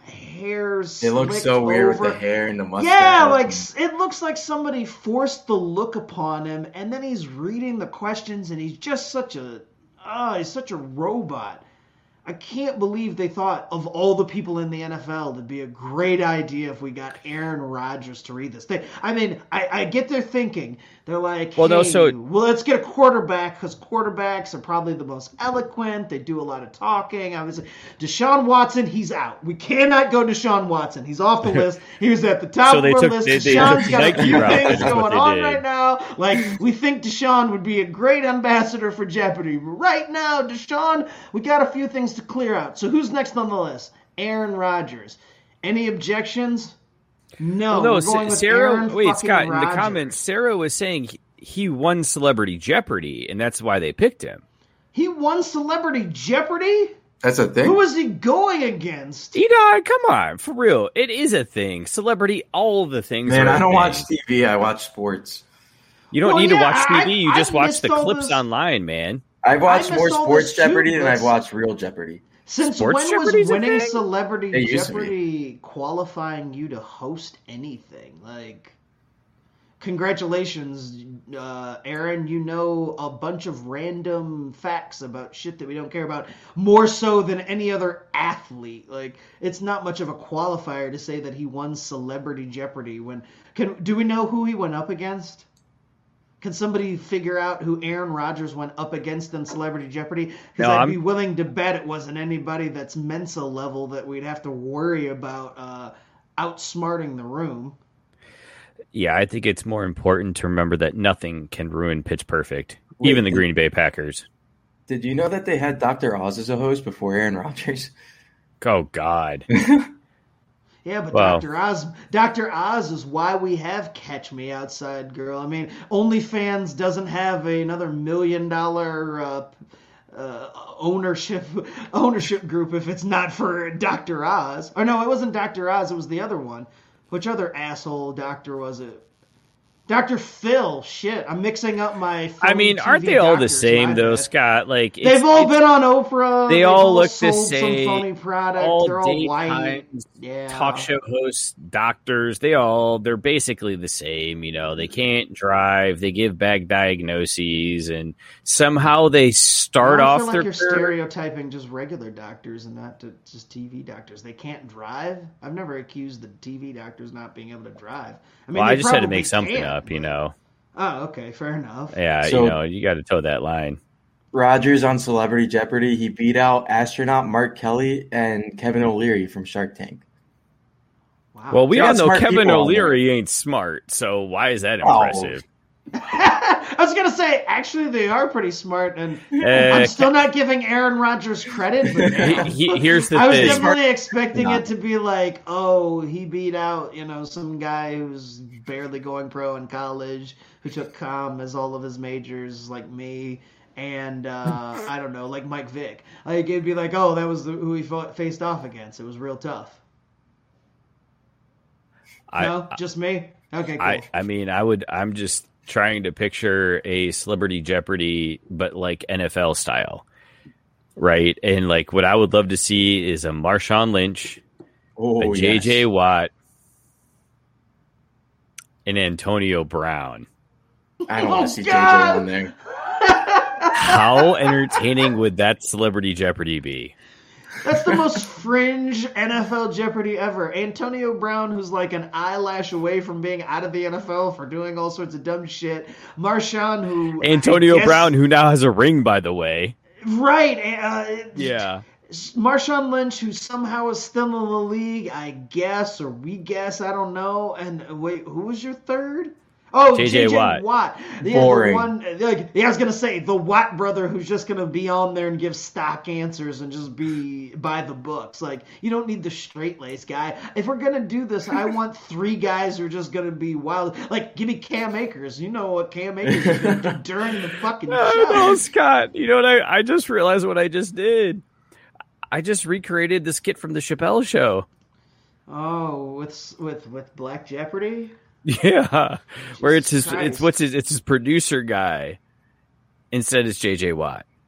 hairs.
It looks so
over.
weird with the hair and the mustache.
Yeah, like it looks like somebody forced the look upon him, and then he's reading the questions, and he's just such a, oh, he's such a robot. I can't believe they thought of all the people in the N F L, it'd be a great idea if we got Aaron Rodgers to read this thing. I mean, I, I get their thinking. They're like, well, hey, no, so well, let's get a quarterback because quarterbacks are probably the most eloquent. They do a lot of talking. Obviously, Deshaun Watson, he's out. We cannot go Deshaun Watson. He's off the list. He was at the top so of our took, list. They, Deshaun's they got a few things going on did. right now. Like, we think Deshaun would be a great ambassador for Jeopardy. But right now, Deshaun, we got a few things to clear out. So who's next on the list? Aaron Rodgers. Any objections? No.
Well, no, Sarah. Wait, Scott.
Rodgers.
In the comments, Sarah was saying he, he won Celebrity Jeopardy, and that's why they picked him.
He won Celebrity Jeopardy?
That's a thing.
Who is he going against?
You know, come on, for real. It is a thing. Celebrity, all the things.
Man,
are
I don't
thing.
watch T V. I watch sports.
You don't
well,
need
yeah,
to watch T V. You
I,
just
I
watch the clips
this.
online, man.
I've watched more Sports Jeopardy
too,
than I've watched Real Jeopardy.
Since
Sports
when
Jeopardy's
was winning Celebrity Jeopardy qualifying you to host anything? Like, congratulations, uh, Aaron. You know a bunch of random facts about shit that we don't care about, more so than any other athlete. Like, it's not much of a qualifier to say that he won Celebrity Jeopardy. When can do we know who he went up against? Can somebody figure out who Aaron Rodgers went up against in Celebrity Jeopardy? Because
no,
I'd
I'm...
be willing to bet it wasn't anybody that's Mensa level that we'd have to worry about uh, outsmarting the room.
Yeah, I think it's more important to remember that nothing can ruin Pitch Perfect, Wait, even the Green Bay Packers.
Did you know that they had Doctor Oz as a host before Aaron Rodgers?
Oh, God.
Yeah, but
wow.
Doctor Oz, Doctor Oz is why we have Catch Me Outside Girl. I mean, OnlyFans doesn't have another million dollar uh, uh, ownership ownership group if it's not for Doctor Oz. Or no, it wasn't Doctor Oz. It was the other one. Which other asshole doctor was it? Doctor Phil. Shit, I'm mixing up my.
I mean, aren't
T V
they all the
doctors,
same though,
bad.
Scott? Like
they've all been on Oprah.
They
They've
all look
sold
the same.
Some phony product.
All
They're all white. Yeah.
Talk show hosts, doctors. They all they're basically the same. You know, they can't drive. They give bad diagnoses, and somehow they start
I
off
feel like
their.
You're stereotyping just regular doctors and not to, just T V doctors. They can't drive. I've never accused the T V doctors not being able to drive. I mean,
well, I just had to make
can,
something up. You know.
Oh, okay, fair enough.
Yeah,
so,
you know, you got to toe that line.
Rodgers on Celebrity Jeopardy, he beat out astronaut Mark Kelly and Kevin O'Leary from Shark Tank.
Wow. Well, we all know Kevin O'Leary ain't smart, so why is that impressive?
Oh. I was gonna say, actually, they are pretty smart, and
uh,
I'm still not giving Aaron Rodgers credit. But
he, he, here's the
I was
thing.
definitely expecting it to be like, oh, he beat out, you know, some guy who's barely going pro in college, who took comm as all of his majors, like me, and uh, I don't know, like Mike Vick. Like it'd be like, oh, that was the, who he fought, faced off against. It was real tough.
I,
no, just me. Okay, cool.
I, I mean, I would. I'm just trying to picture a Celebrity Jeopardy, but like N F L style, right? And like what I would love to see is a Marshawn Lynch,
oh,
a J J
yes.
Watt, and Antonio Brown.
I don't oh, want to see J J on there.
How entertaining would that Celebrity Jeopardy be?
That's the most fringe N F L Jeopardy ever. Antonio Brown, who's like an eyelash away from being out of the N F L for doing all sorts of dumb shit. Marshawn, who...
Antonio
guess,
Brown, who now has a ring, by the way.
Right. Uh,
yeah.
Marshawn Lynch, who somehow is still in the league, I guess, or we guess, I don't know. And wait, who was your third? Oh,
J J
Watt.
Watt.
Yeah, Boring. The one, like, yeah, I was going to say, the Watt brother who's just going to be on there and give stock answers and just be by the books. Like, you don't need the straight-laced guy. If we're going to do this, I want three guys who are just going to be wild. Like, give me Cam Akers. You know what Cam Akers is going to do during the fucking show.
No, no, Scott. You know what? I, I just realized what I just did. I just recreated the skit from the Chappelle Show.
Oh, with with with Black Jeopardy?
Yeah, Jesus where it's his,
Christ.
it's what's his, it's his producer guy. Instead, it's J J Watt.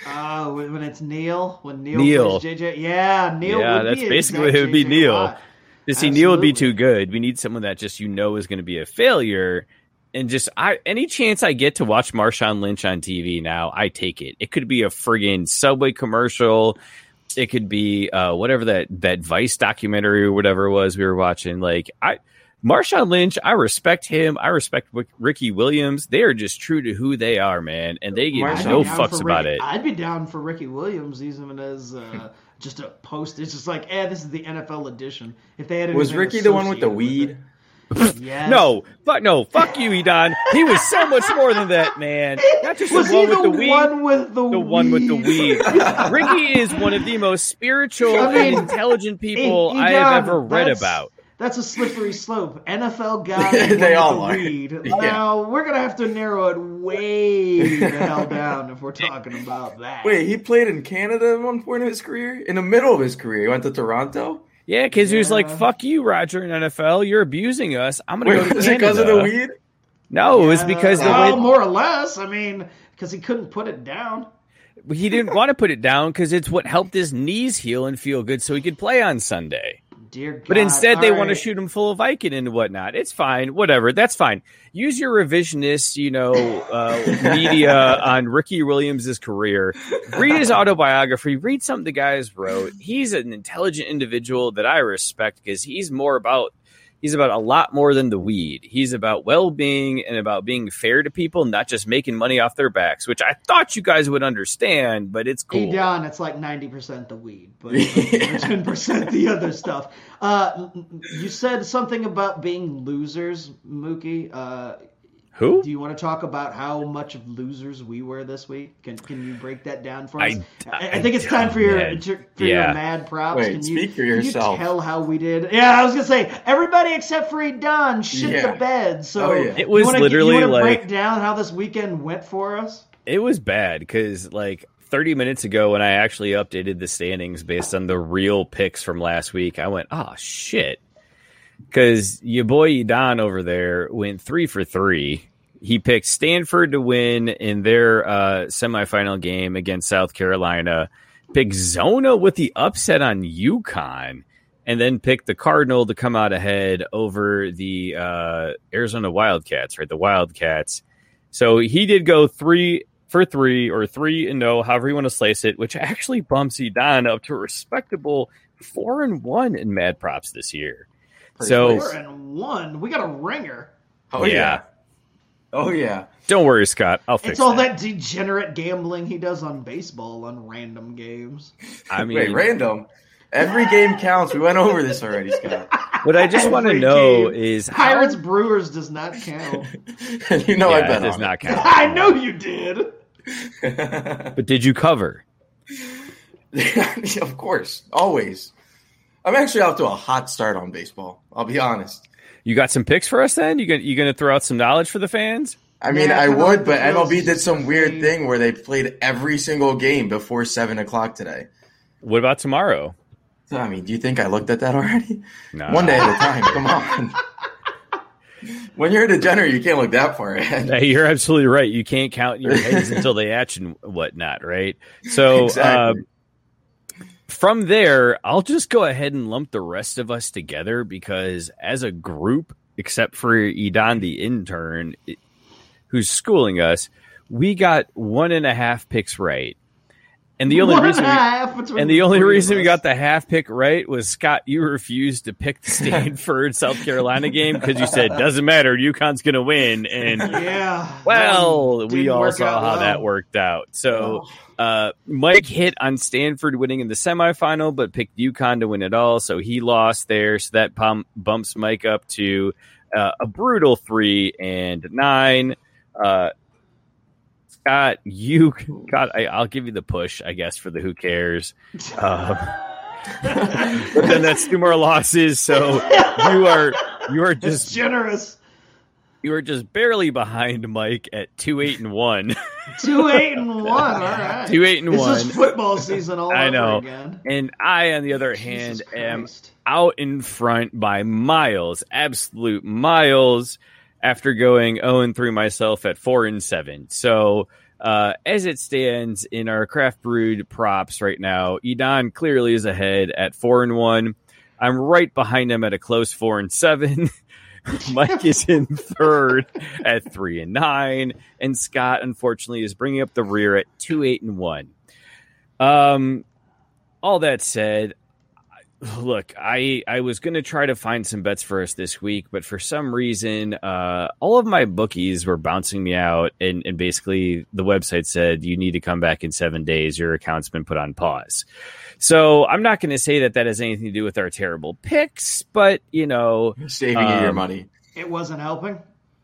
Uh, when when it's Neil, when Neil,
Neil.
plays J J, yeah, Neil.
Yeah,
would
that's
be
basically
exact
it would be
J J
Neil.
Watt.
You see, Neil would be
Absolutely.
too good. We need someone that just you know is going to be a failure. And just I any chance I get to watch Marshawn Lynch on T V now, I take it. It could be a friggin' Subway commercial. It could be uh, whatever that, that Vice documentary or whatever it was we were watching. Like I, Marshawn Lynch, I respect him. I respect Ricky Williams. They are just true to who they are, man, and they give
I'd
no
be down
fucks
for
about
Rick-
it.
I'd be down for Ricky Williams even as uh, just a post. It's just like, eh, this is the N F L edition. If they had
Was
anything
Ricky the one with the
associated
weed?
it. Yes.
No, fuck no, fuck you, Edon. He was so much more than that, man. Not just
Was
the one
he
with
the
the weed.
one with the
the one with the weed. Ricky is one of the most spiritual
I mean,
and intelligent people
Edon,
I have ever read
that's-
about.
That's a slippery slope. N F L guy
They
with
all
the
are.
weed.
Yeah.
Now we're gonna have to narrow it way the hell down if we're talking about that.
Wait, he played in Canada at one point in his career? In the middle of his career, he went to Toronto?
Yeah, because he was
Yeah.
like, fuck you, Roger, in N F L. You're abusing us. I'm going to
Wait,
go to
was it because
Canada.
of the weed?
No, it was because the
well,
way-
more or less. I mean, because he couldn't put it down.
he didn't want to put it down because it's what helped his knees heal and feel good so he could play on Sunday.
Dear God.
But instead, they
All
want to
right.
shoot him full of Vicodin and whatnot. It's fine. Whatever. That's fine. Use your revisionist, you know, uh, media on Ricky Williams' career. Read his autobiography. Read something the guys wrote. He's an intelligent individual that I respect because he's more about he's about a lot more than the weed. He's about well-being and about being fair to people, not just making money off their backs, which I thought you guys would understand, but it's cool.
Hey, Don, it's like ninety percent the weed, but ten percent the other stuff. Uh, you said something about being losers, Mookie. Uh,
Who?
Do you want to talk about how much of losers we were this week? Can Can you break that down for us?
I-
I, I think it's time for your
man.
for
Yeah.
your mad props.
Wait,
can you,
speak for
can you
yourself.
tell how we did? Yeah, I was gonna say everybody except for Edon shit
Yeah.
the bed. So
Oh, yeah.
It was
you wanna,
literally
you wanna
like-
break down how this weekend went for us.
It was bad because like thirty minutes ago when I actually updated the standings based on the real picks from last week, I went, oh, shit. Because your boy Don over there went three for three. He picked Stanford to win in their uh, semifinal game against South Carolina, picked Zona with the upset on UConn, and then picked the Cardinal to come out ahead over the uh, Arizona Wildcats, right? The Wildcats. So he did go three for three or three and no, however you want to slice it, which actually bumps Edon up to a respectable four and one in Mad Props this year. So
Four and one. We got a ringer.
Oh,
yeah.
yeah. Oh, yeah.
Don't worry, Scott. I'll fix
It's all
that.
that degenerate gambling he does on baseball on random games.
I mean,
Wait, random. Every game counts. We went over this already, Scott.
what I just want to
Every
know
game.
is how,
Pirates Brewers does not count.
you know
yeah,
I
it
bet
does
on
not
it.
count.
I know you did.
But did you cover?
Of course, always. I'm actually off to a hot start on baseball. I'll be honest.
You got some picks for us then? You gonna you gonna throw out some knowledge for the fans?
I mean,
Yeah,
I
kinda
would,
like the
but M L B
Bills
did some weird
game.
thing where they played every single game before seven o'clock today.
What about tomorrow?
So, I mean, do you think I looked at that already?
No.
One day at a time. Come on. When you're a degenerate, you can't look that far ahead.
Hey, you're absolutely right. You can't count your heads until they hatch and whatnot, right? So
Exactly.
uh, from there, I'll just go ahead and lump the rest of us together because as a group, except for Edon, the intern, it- who's schooling us, we got one and a half picks right. And the only
One and
reason
a
we,
half between
and the
the
only
three of
reason we
us.
got the half pick right was Scott, you refused to pick the Stanford South Carolina game because you said doesn't matter, UConn's going to win, and
Yeah.
well,
Didn't
we all
work
saw
out
how
well.
that worked out. So uh, Mike hit on Stanford winning in the semifinal, but picked UConn to win it all, so he lost there. So that bump, bumps Mike up to uh, a brutal three and nine. Uh, Scott, you got. I, I'll give you the push, I guess, for the who cares. Um, but then that's two more losses, so you are you are
It's
just
generous.
you are just barely behind Mike at two eight and one.
Two eight and one. All right.
Two eight and
this
one.
This is football season all
I
over
know.
again.
And I, on the other
Jesus
hand, am
Christ.
out in front by miles, absolute miles, after going zero and three myself at four and seven. So Uh, as it stands in our craft brewed props right now, Edon clearly is ahead at four and one. I'm right behind him at a close four and seven. Mike is in third at three and nine, and Scott unfortunately is bringing up the rear at two eight and one. Um, all that said, look, I I was going to try to find some bets for us this week, but for some reason, uh, all of my bookies were bouncing me out, and, and basically the website said you need to come back in seven days. Your account's been put on pause. So I'm not going to say that that has anything to do with our terrible picks, but, you know.
Saving
um,
you your money.
It wasn't helping?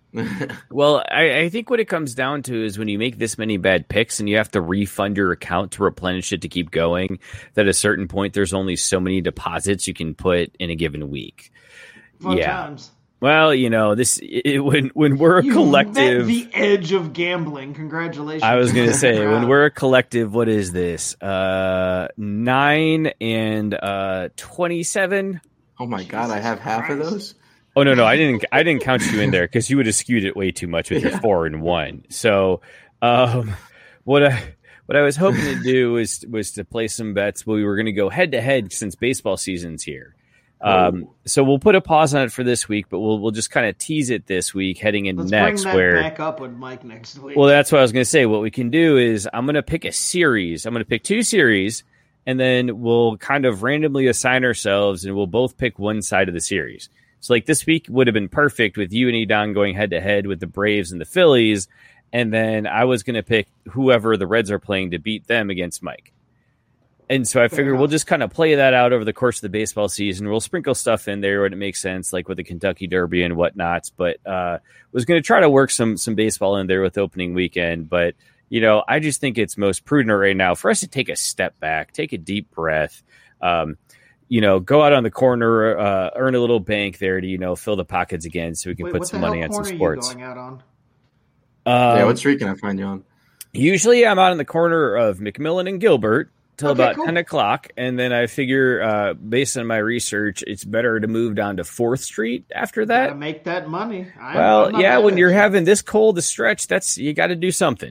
Well, I, I think what it comes down to is when you make this many bad picks and you have to refund your account to replenish it to keep going, that at a certain point there's only so many deposits you can put in a given week.
Fun
yeah.
times.
Well, you know, this it, when when we're a
you
collective,
met the edge of gambling. Congratulations!
I was going to say when we're a collective, what is this? Uh, nine and uh, twenty-seven.
Oh my God, I have half of those.
Oh no, no, I didn't. I didn't count you in there because you would have skewed it way too much with your yeah. four and one. So, um, what I what I was hoping to do was was to play some bets. Well, we were going to go head to head since baseball season's here. Um, so we'll put a pause on it for this week, but we'll we'll just kind of tease it this week, heading in
Let's
next.
Bring that
where
back up with Mike next week.
Well, that's what I was going to say. What we can do is I'm going to pick a series. I'm going to pick two series, and then we'll kind of randomly assign ourselves, and we'll both pick one side of the series. So, like this week would have been perfect with you and Edon going head to head with the Braves and the Phillies, and then I was going to pick whoever the Reds are playing to beat them against Mike. And so I figured we'll just kind of play that out over the course of the baseball season. We'll sprinkle stuff in there when it makes sense, like with the Kentucky Derby and whatnots. But uh, was going to try to work some some baseball in there with opening weekend. But, you know, I just think it's most prudent right now for us to take a step back, take a deep breath, um, you know, go out on the corner, uh, earn a little bank there to, you know, fill the pockets again so we can
Wait,
put some money on some sports.
What the hell corner are you
Um,
going out on?
Yeah, what street can I find you on?
Usually I'm out on the corner of McMillan and Gilbert till
Okay,
about
cool.
ten o'clock, and then I figure, uh, based on my research, it's better to move down to fourth Street after that.
Gotta make that money. I'm,
well,
I'm not
yeah,
mad
when
at
you're
you.
having this cold a stretch, that's you got to do something.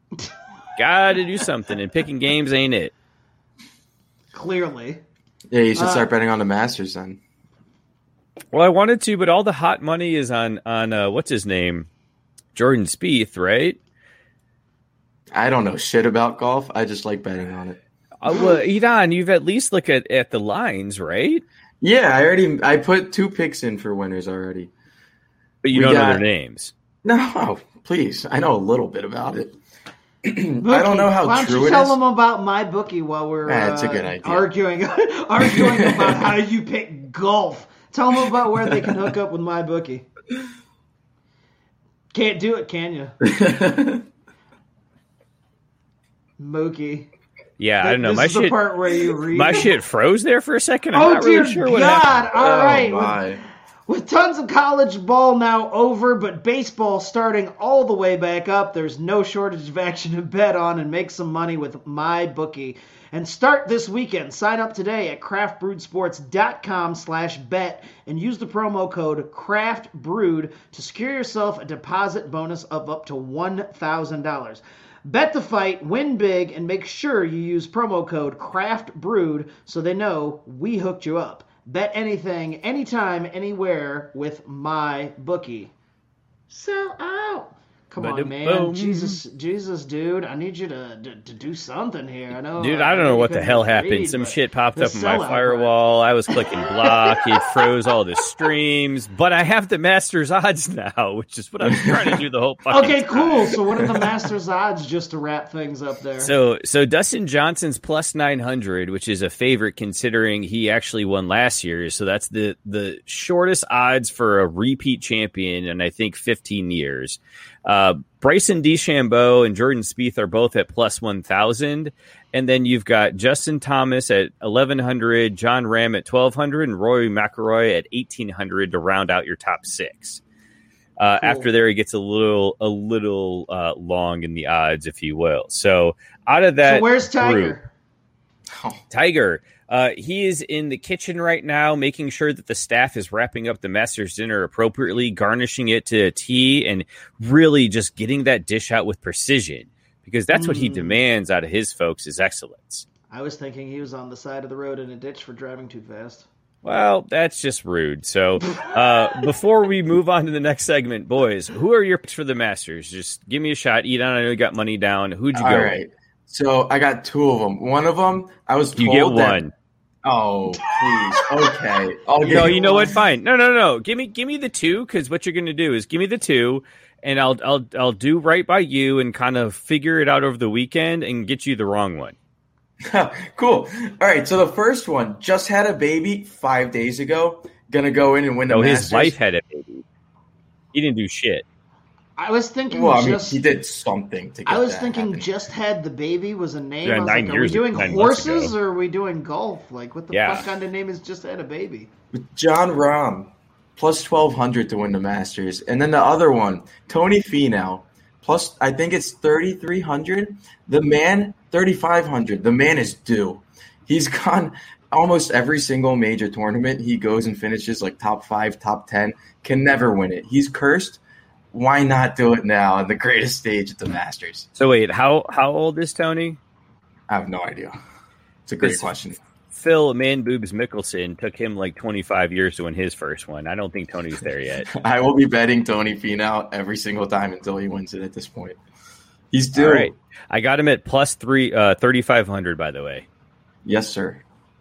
got to do something, and picking games ain't it.
Clearly.
Yeah, you should
Uh,
start betting on the Masters then.
Well, I wanted to, but all the hot money is on on uh, what's his name, Jordan Spieth, right?
I don't know shit about golf. I just like betting on it.
Uh, well, Edon, you've at least looked at, at the lines, right?
Yeah, I already I put two picks in for winners already.
But you
We
don't know
got-
their names.
No, please. I know a little bit about it. I
Bookie,
don't know how
why don't
true
you
it
tell
is.
them about my bookie while we're
Ah, it's a
uh,
good idea.
arguing arguing about how you pick golf. Tell them about where they can hook up with my bookie. Can't do it, can you? Mookie.
Yeah, I don't know.
This
My
is the
shit,
part where you read.
my shit froze there for a second. I'm
Oh
not
dear
really sure what
God!
happened.
All
Oh,
right,
my.
with, with tons of college ball now over, but baseball starting all the way back up, there's no shortage of action to bet on and make some money with MyBookie. And start this weekend. Sign up today at craftbrewedsports.com slash bet and use the promo code CRAFTBREWED to secure yourself a deposit bonus of up to one thousand dollars. Bet the fight, win big, and make sure you use promo code CRAFTBREWED so they know we hooked you up. Bet anything, anytime, anywhere with MyBookie. Sell out. Come on, man.
Ba-da-boom.
Jesus, Jesus, dude. I need you to, to, to do something here. I know.
Dude, I don't know
you
what the
couldn't
hell
read,
happened. Some
but
shit popped
the
up in my
sellout
firewall. I was clicking block. It froze all the streams. But I have the Masters odds now, which is what I was trying to do the whole fucking
Okay,
time.
cool. So what are the Masters odds just to wrap things up there?
So, so Dustin Johnson's plus nine hundred, which is a favorite considering he actually won last year. So that's the, the shortest odds for a repeat champion in, I think, fifteen years. Uh, Bryson DeChambeau and Jordan Spieth are both at plus one thousand. And then you've got Justin Thomas at eleven hundred, John Ram at twelve hundred, and Rory McIlroy at eighteen hundred to round out your top six. Uh,
Cool.
After there, it gets a little a little uh, long in the odds, if you will. So out of that,
So where's Tiger?
group- Tiger, uh, he is in the kitchen right now, making sure that the staff is wrapping up the Masters dinner appropriately, garnishing it to a T, and really just getting that dish out with precision. because that's what he
Mm.
demands out of his folks is excellence.
I was thinking he was on the side of the road in a ditch for driving too fast.
Well, that's just rude. So uh, before we move on to the next segment, boys, who are your picks for the Masters? Just give me a shot. Edon, I know you got money down. Who'd you go
All
with?
right. So I got two of them. One of them, I was told
You get
that-
one.
Oh, please. Okay. I'll
No,
give
you know what? Fine. No, no, no. Give me, give me the two, because what you're going to do is give me the two, and I'll, I'll, I'll do right by you and kind of figure it out over the weekend and get you the wrong one.
Cool. All right. So the first one just had a baby five days ago. Gonna go in and win the
No,
Masters.
his wife had a baby. He didn't do shit.
I was thinking
Well, I mean,
just.
he did something to get
I was
that
thinking
happening.
just had the baby was a name.
Yeah,
I was
nine
like, are we
years-
doing
nine months
horses
ago.
or are we doing golf? Like, what the
Yeah.
fuck kind of name is just had a baby?
John Rahm, plus twelve hundred to win the Masters. And then the other one, Tony Finau, plus I think it's thirty-three hundred. The man, thirty-five hundred. The man is due. He's gone almost every single major tournament. He goes and finishes like top five, top ten, can never win it. He's cursed. Why not do it now on the greatest stage at the Masters?
So wait, how how old is Tony?
I have no idea. It's a great
It's-
question.
Phil Man Boobs Mickelson took him like twenty-five years to win his first one. I don't think Tony's there yet.
I will be betting Tony Finau every single time until he wins it at this point. He's due.
All right. I got him at plus three, uh, thirty-five hundred, by the way.
Yes, sir.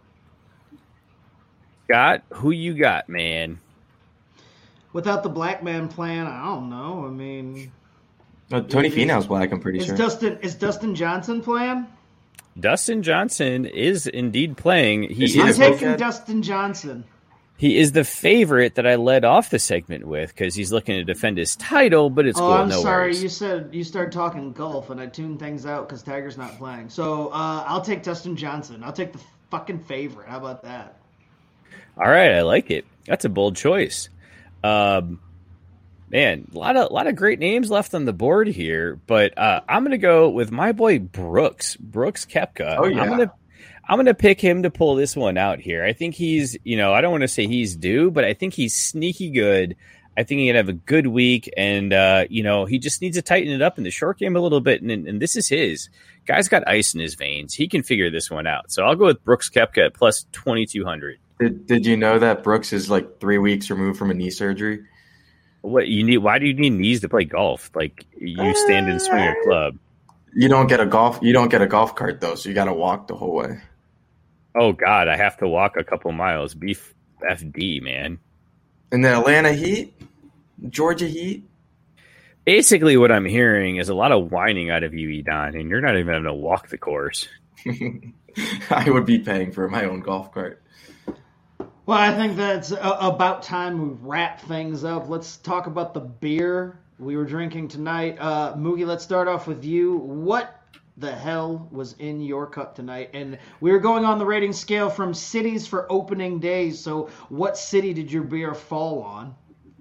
Scott, who you got, man?
Without the black man plan, I don't know. I mean,
No, Tony
Is-
Finau's black, I'm pretty
is
sure.
Dustin is Dustin Johnson playing?
Dustin Johnson is indeed playing. He
Is he
I'm
is,
the
taking
cokehead?
Dustin Johnson.
he is the favorite that I led off the segment with because he's looking to defend his title, but it's
oh,
cool.
I'm
no
sorry.
worries.
You said you started talking golf, and I tuned things out because Tiger's not playing. So uh, I'll take Dustin Johnson. I'll take the fucking favorite. How about that?
All right, I like it. That's a bold choice. Um, man, a lot of a lot of great names left on the board here, but uh, I'm gonna go with my boy Brooks, Brooks Koepka.
Oh, yeah.
I'm gonna I'm gonna pick him to pull this one out here. I think he's, you know, I don't want to say he's due, but I think he's sneaky good. I think he can have a good week, and uh, you know, he just needs to tighten it up in the short game a little bit. And, and this is his guy's got ice in his veins. He can figure this one out. So I'll go with Brooks Koepka at plus twenty-two hundred.
Did, did you know that Brooks is like three weeks removed from a knee surgery?
What you need? Why do you need knees to play golf? Like you stand and swing a club.
You don't get a golf. You don't get a golf cart though, so you got to walk the whole way.
Oh God, I have to walk a couple miles. Beef F D, man.
In the Atlanta Heat, Georgia Heat.
Basically, what I'm hearing is a lot of whining out of you, Edon, and you're not even having to walk the course.
I would be paying for my own golf cart.
Well, I think that's a- about time we wrap things up. Let's talk about the beer we were drinking tonight. Uh, Moogie, let's start off with you. What the hell was in your cup tonight? And we were going on the rating scale from cities for opening days. So what city did your beer fall on?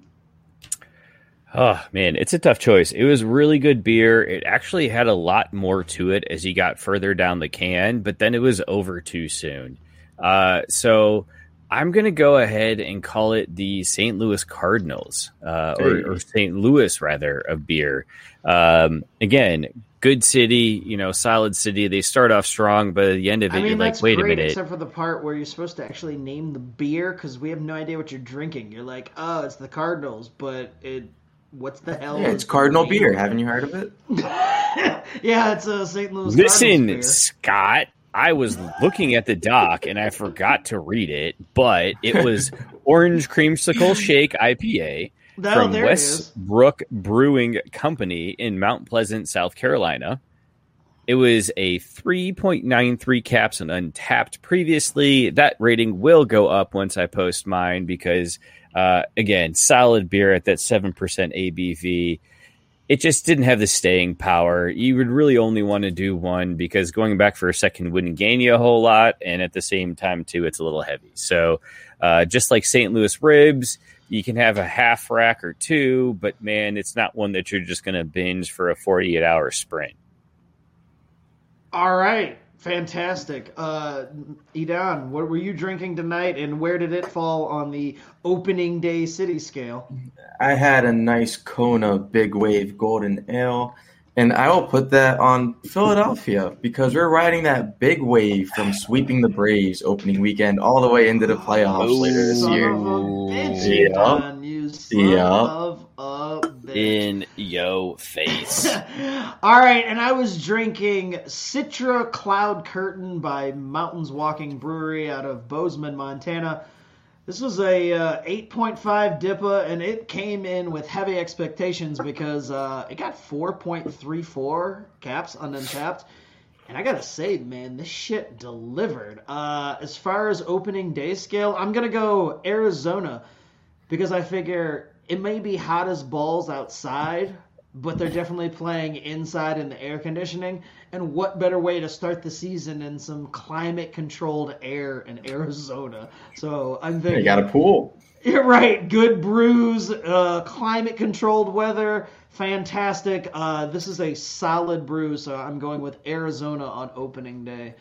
Oh, man, it's a tough choice. It was really good beer. It actually had a lot more to it as you got further down the can, but then it was over too soon. Uh, so I'm going to go ahead and call it the Saint Louis Cardinals, uh, or, or Saint Louis, rather, of beer. Um, again, good city, you know, solid city. They start off strong, but at the end of it,
I mean,
you're
that's
like, wait
great,
a minute.
except for the part where you're supposed to actually name the beer because we have no idea what you're drinking. You're like, oh, it's the Cardinals, but it... What's the hell?
Yeah, it's Cardinal beer. Haven't you heard of it?
Yeah, it's a Saint Louis.
Listen,
Cardinals beer.
Scott, I was looking at the doc and I forgot to read it, but it was Orange Creamsicle Shake I P A
No,
from
there it is.
Westbrook Brewing Company in Mount Pleasant, South Carolina. It was a three point nine three caps and Untapped previously. That rating will go up once I post mine because, uh, again, solid beer at that seven percent A B V. It just didn't have the staying power. You would really only want to do one because going back for a second wouldn't gain you a whole lot. And at the same time, too, it's a little heavy. So uh, just like Saint Louis Ribs, you can have a half rack or two, but, man, it's not one that you're just going to binge for a forty-eight hour sprint.
All right, fantastic. Uh, Edon, what were you drinking tonight, and where did it fall on the opening day city scale?
I had a nice Kona Big Wave Golden Ale. And I will put that on Philadelphia because we're riding that big wave from sweeping the Braves opening weekend all the way into the playoffs Ooh, later this year.
Yeah. You son
yeah.
of a bitch.
In yo face.
All right, and I was drinking Citra Cloud Curtain by Mountains Walking Brewery out of Bozeman, Montana. This was a uh, eight point five D I P A, and it came in with heavy expectations because uh, it got four point three four caps on Untappd. And I gotta say, man, this shit delivered. Uh, as far as opening day scale, I'm gonna go Arizona because I figure it may be hot as balls outside, but they're definitely playing inside in the air conditioning. And what better way to start the season in some climate-controlled air in Arizona? So I'm thinking...
You got a pool.
You're right. Good brews, uh, climate-controlled weather, fantastic. Uh, this is a solid brew, so I'm going with Arizona on opening day.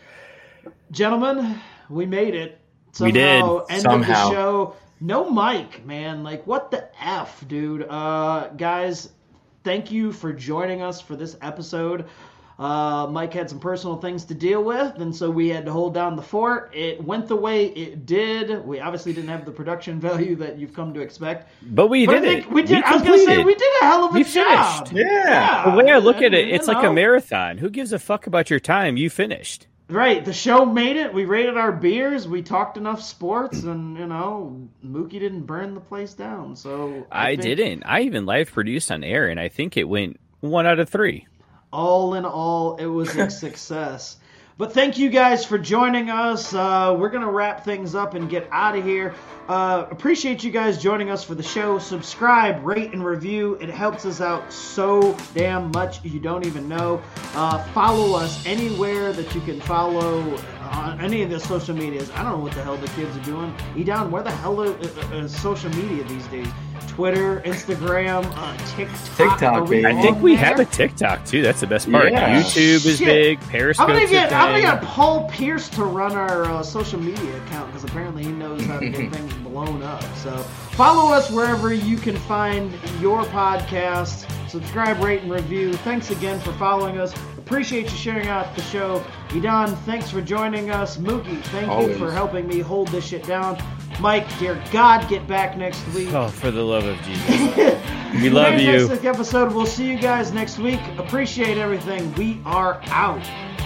Gentlemen, we made it. Somehow,
we did.
End
Somehow.
of the show. No Mike, man. Like, what the F, dude? Uh, guys, thank you for joining us for this episode. Uh, Mike had some personal things to deal with, and so we had to hold down the fort. It went the way it did. We obviously didn't have the production value that you've come to expect.
But we
but
did
I think
it.
We did.
We
I was going to say, we did a hell of a
we
job.
Finished.
Yeah.
yeah.
The way I look at it,
You
it's
know.
like a marathon. Who gives a fuck about your time? You finished.
Right. The show made it. We rated our beers. We talked enough sports, and, you know, Mookie didn't burn the place down. So I,
I
think
didn't. I even live produced on air, and I think it went one out of three.
all in all, it was a success. But thank you guys for joining us. Uh, we're going to wrap things up and get out of here. Uh, appreciate you guys joining us for the show. Subscribe, rate, and review. It helps us out so damn much you don't even know. Uh, follow us anywhere that you can follow on any of the social medias. I don't know what the hell the kids are doing. Edon, where the hell are uh, uh, social media these days? Twitter, Instagram, uh, TikTok.
TikTok, baby.
I think we
there?
have a TikTok too. That's the best part.
Yeah.
YouTube is
Shit.
big. Periscope's
I'm gonna get
a
I'm gonna
thing.
get Paul Pierce to run our uh, social media account because apparently he knows how to get things blown up. So follow us wherever you can find your podcast. Subscribe, rate, and review. Thanks again for following us. Appreciate you sharing out the show. Edon, thanks for joining us. Mookie, thank
Always.
you for helping me hold this shit down. Mike, dear God, get back next week.
Oh, for the love of Jesus. We love you.
Fantastic episode. We'll see you guys next week. Appreciate everything. We are out.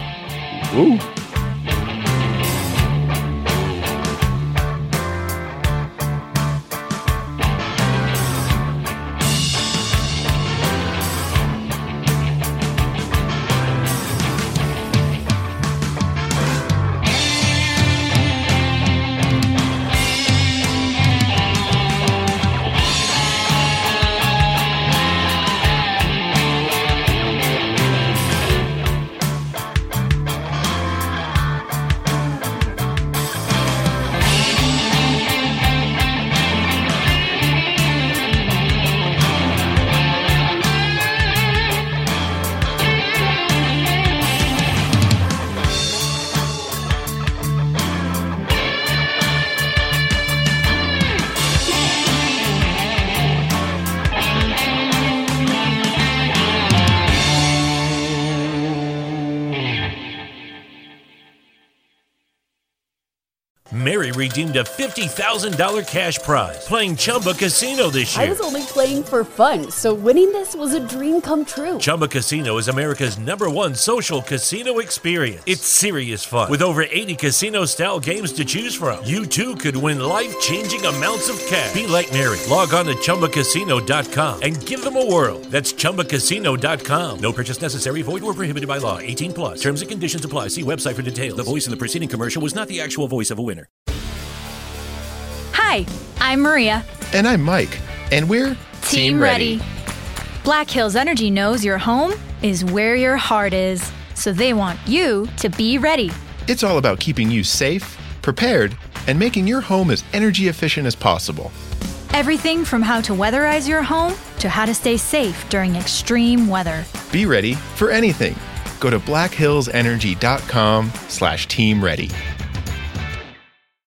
Woo.
Mary redeemed a fifty thousand dollars cash prize playing Chumba Casino this year.
I was only playing for fun, so winning this was a dream come true.
Chumba Casino is America's number one social casino experience. It's serious fun. With over eighty casino-style games to choose from, you too could win life-changing amounts of cash. Be like Mary. Log on to Chumba Casino dot com and give them a whirl. That's Chumba Casino dot com. No purchase necessary. Void or prohibited by law. eighteen plus. Terms and conditions apply. See website for details. The voice in the preceding commercial was not the actual voice of a winner.
Hi, I'm Maria.
And I'm Mike. And we're
Team, Team Ready. Ready. Black Hills Energy knows your home is where your heart is, so they want you to be ready.
It's all about keeping you safe, prepared, and making your home as energy efficient as possible.
Everything from how to weatherize your home to how to stay safe during extreme weather.
Be ready for anything. Go to black hills energy dot com slash team ready.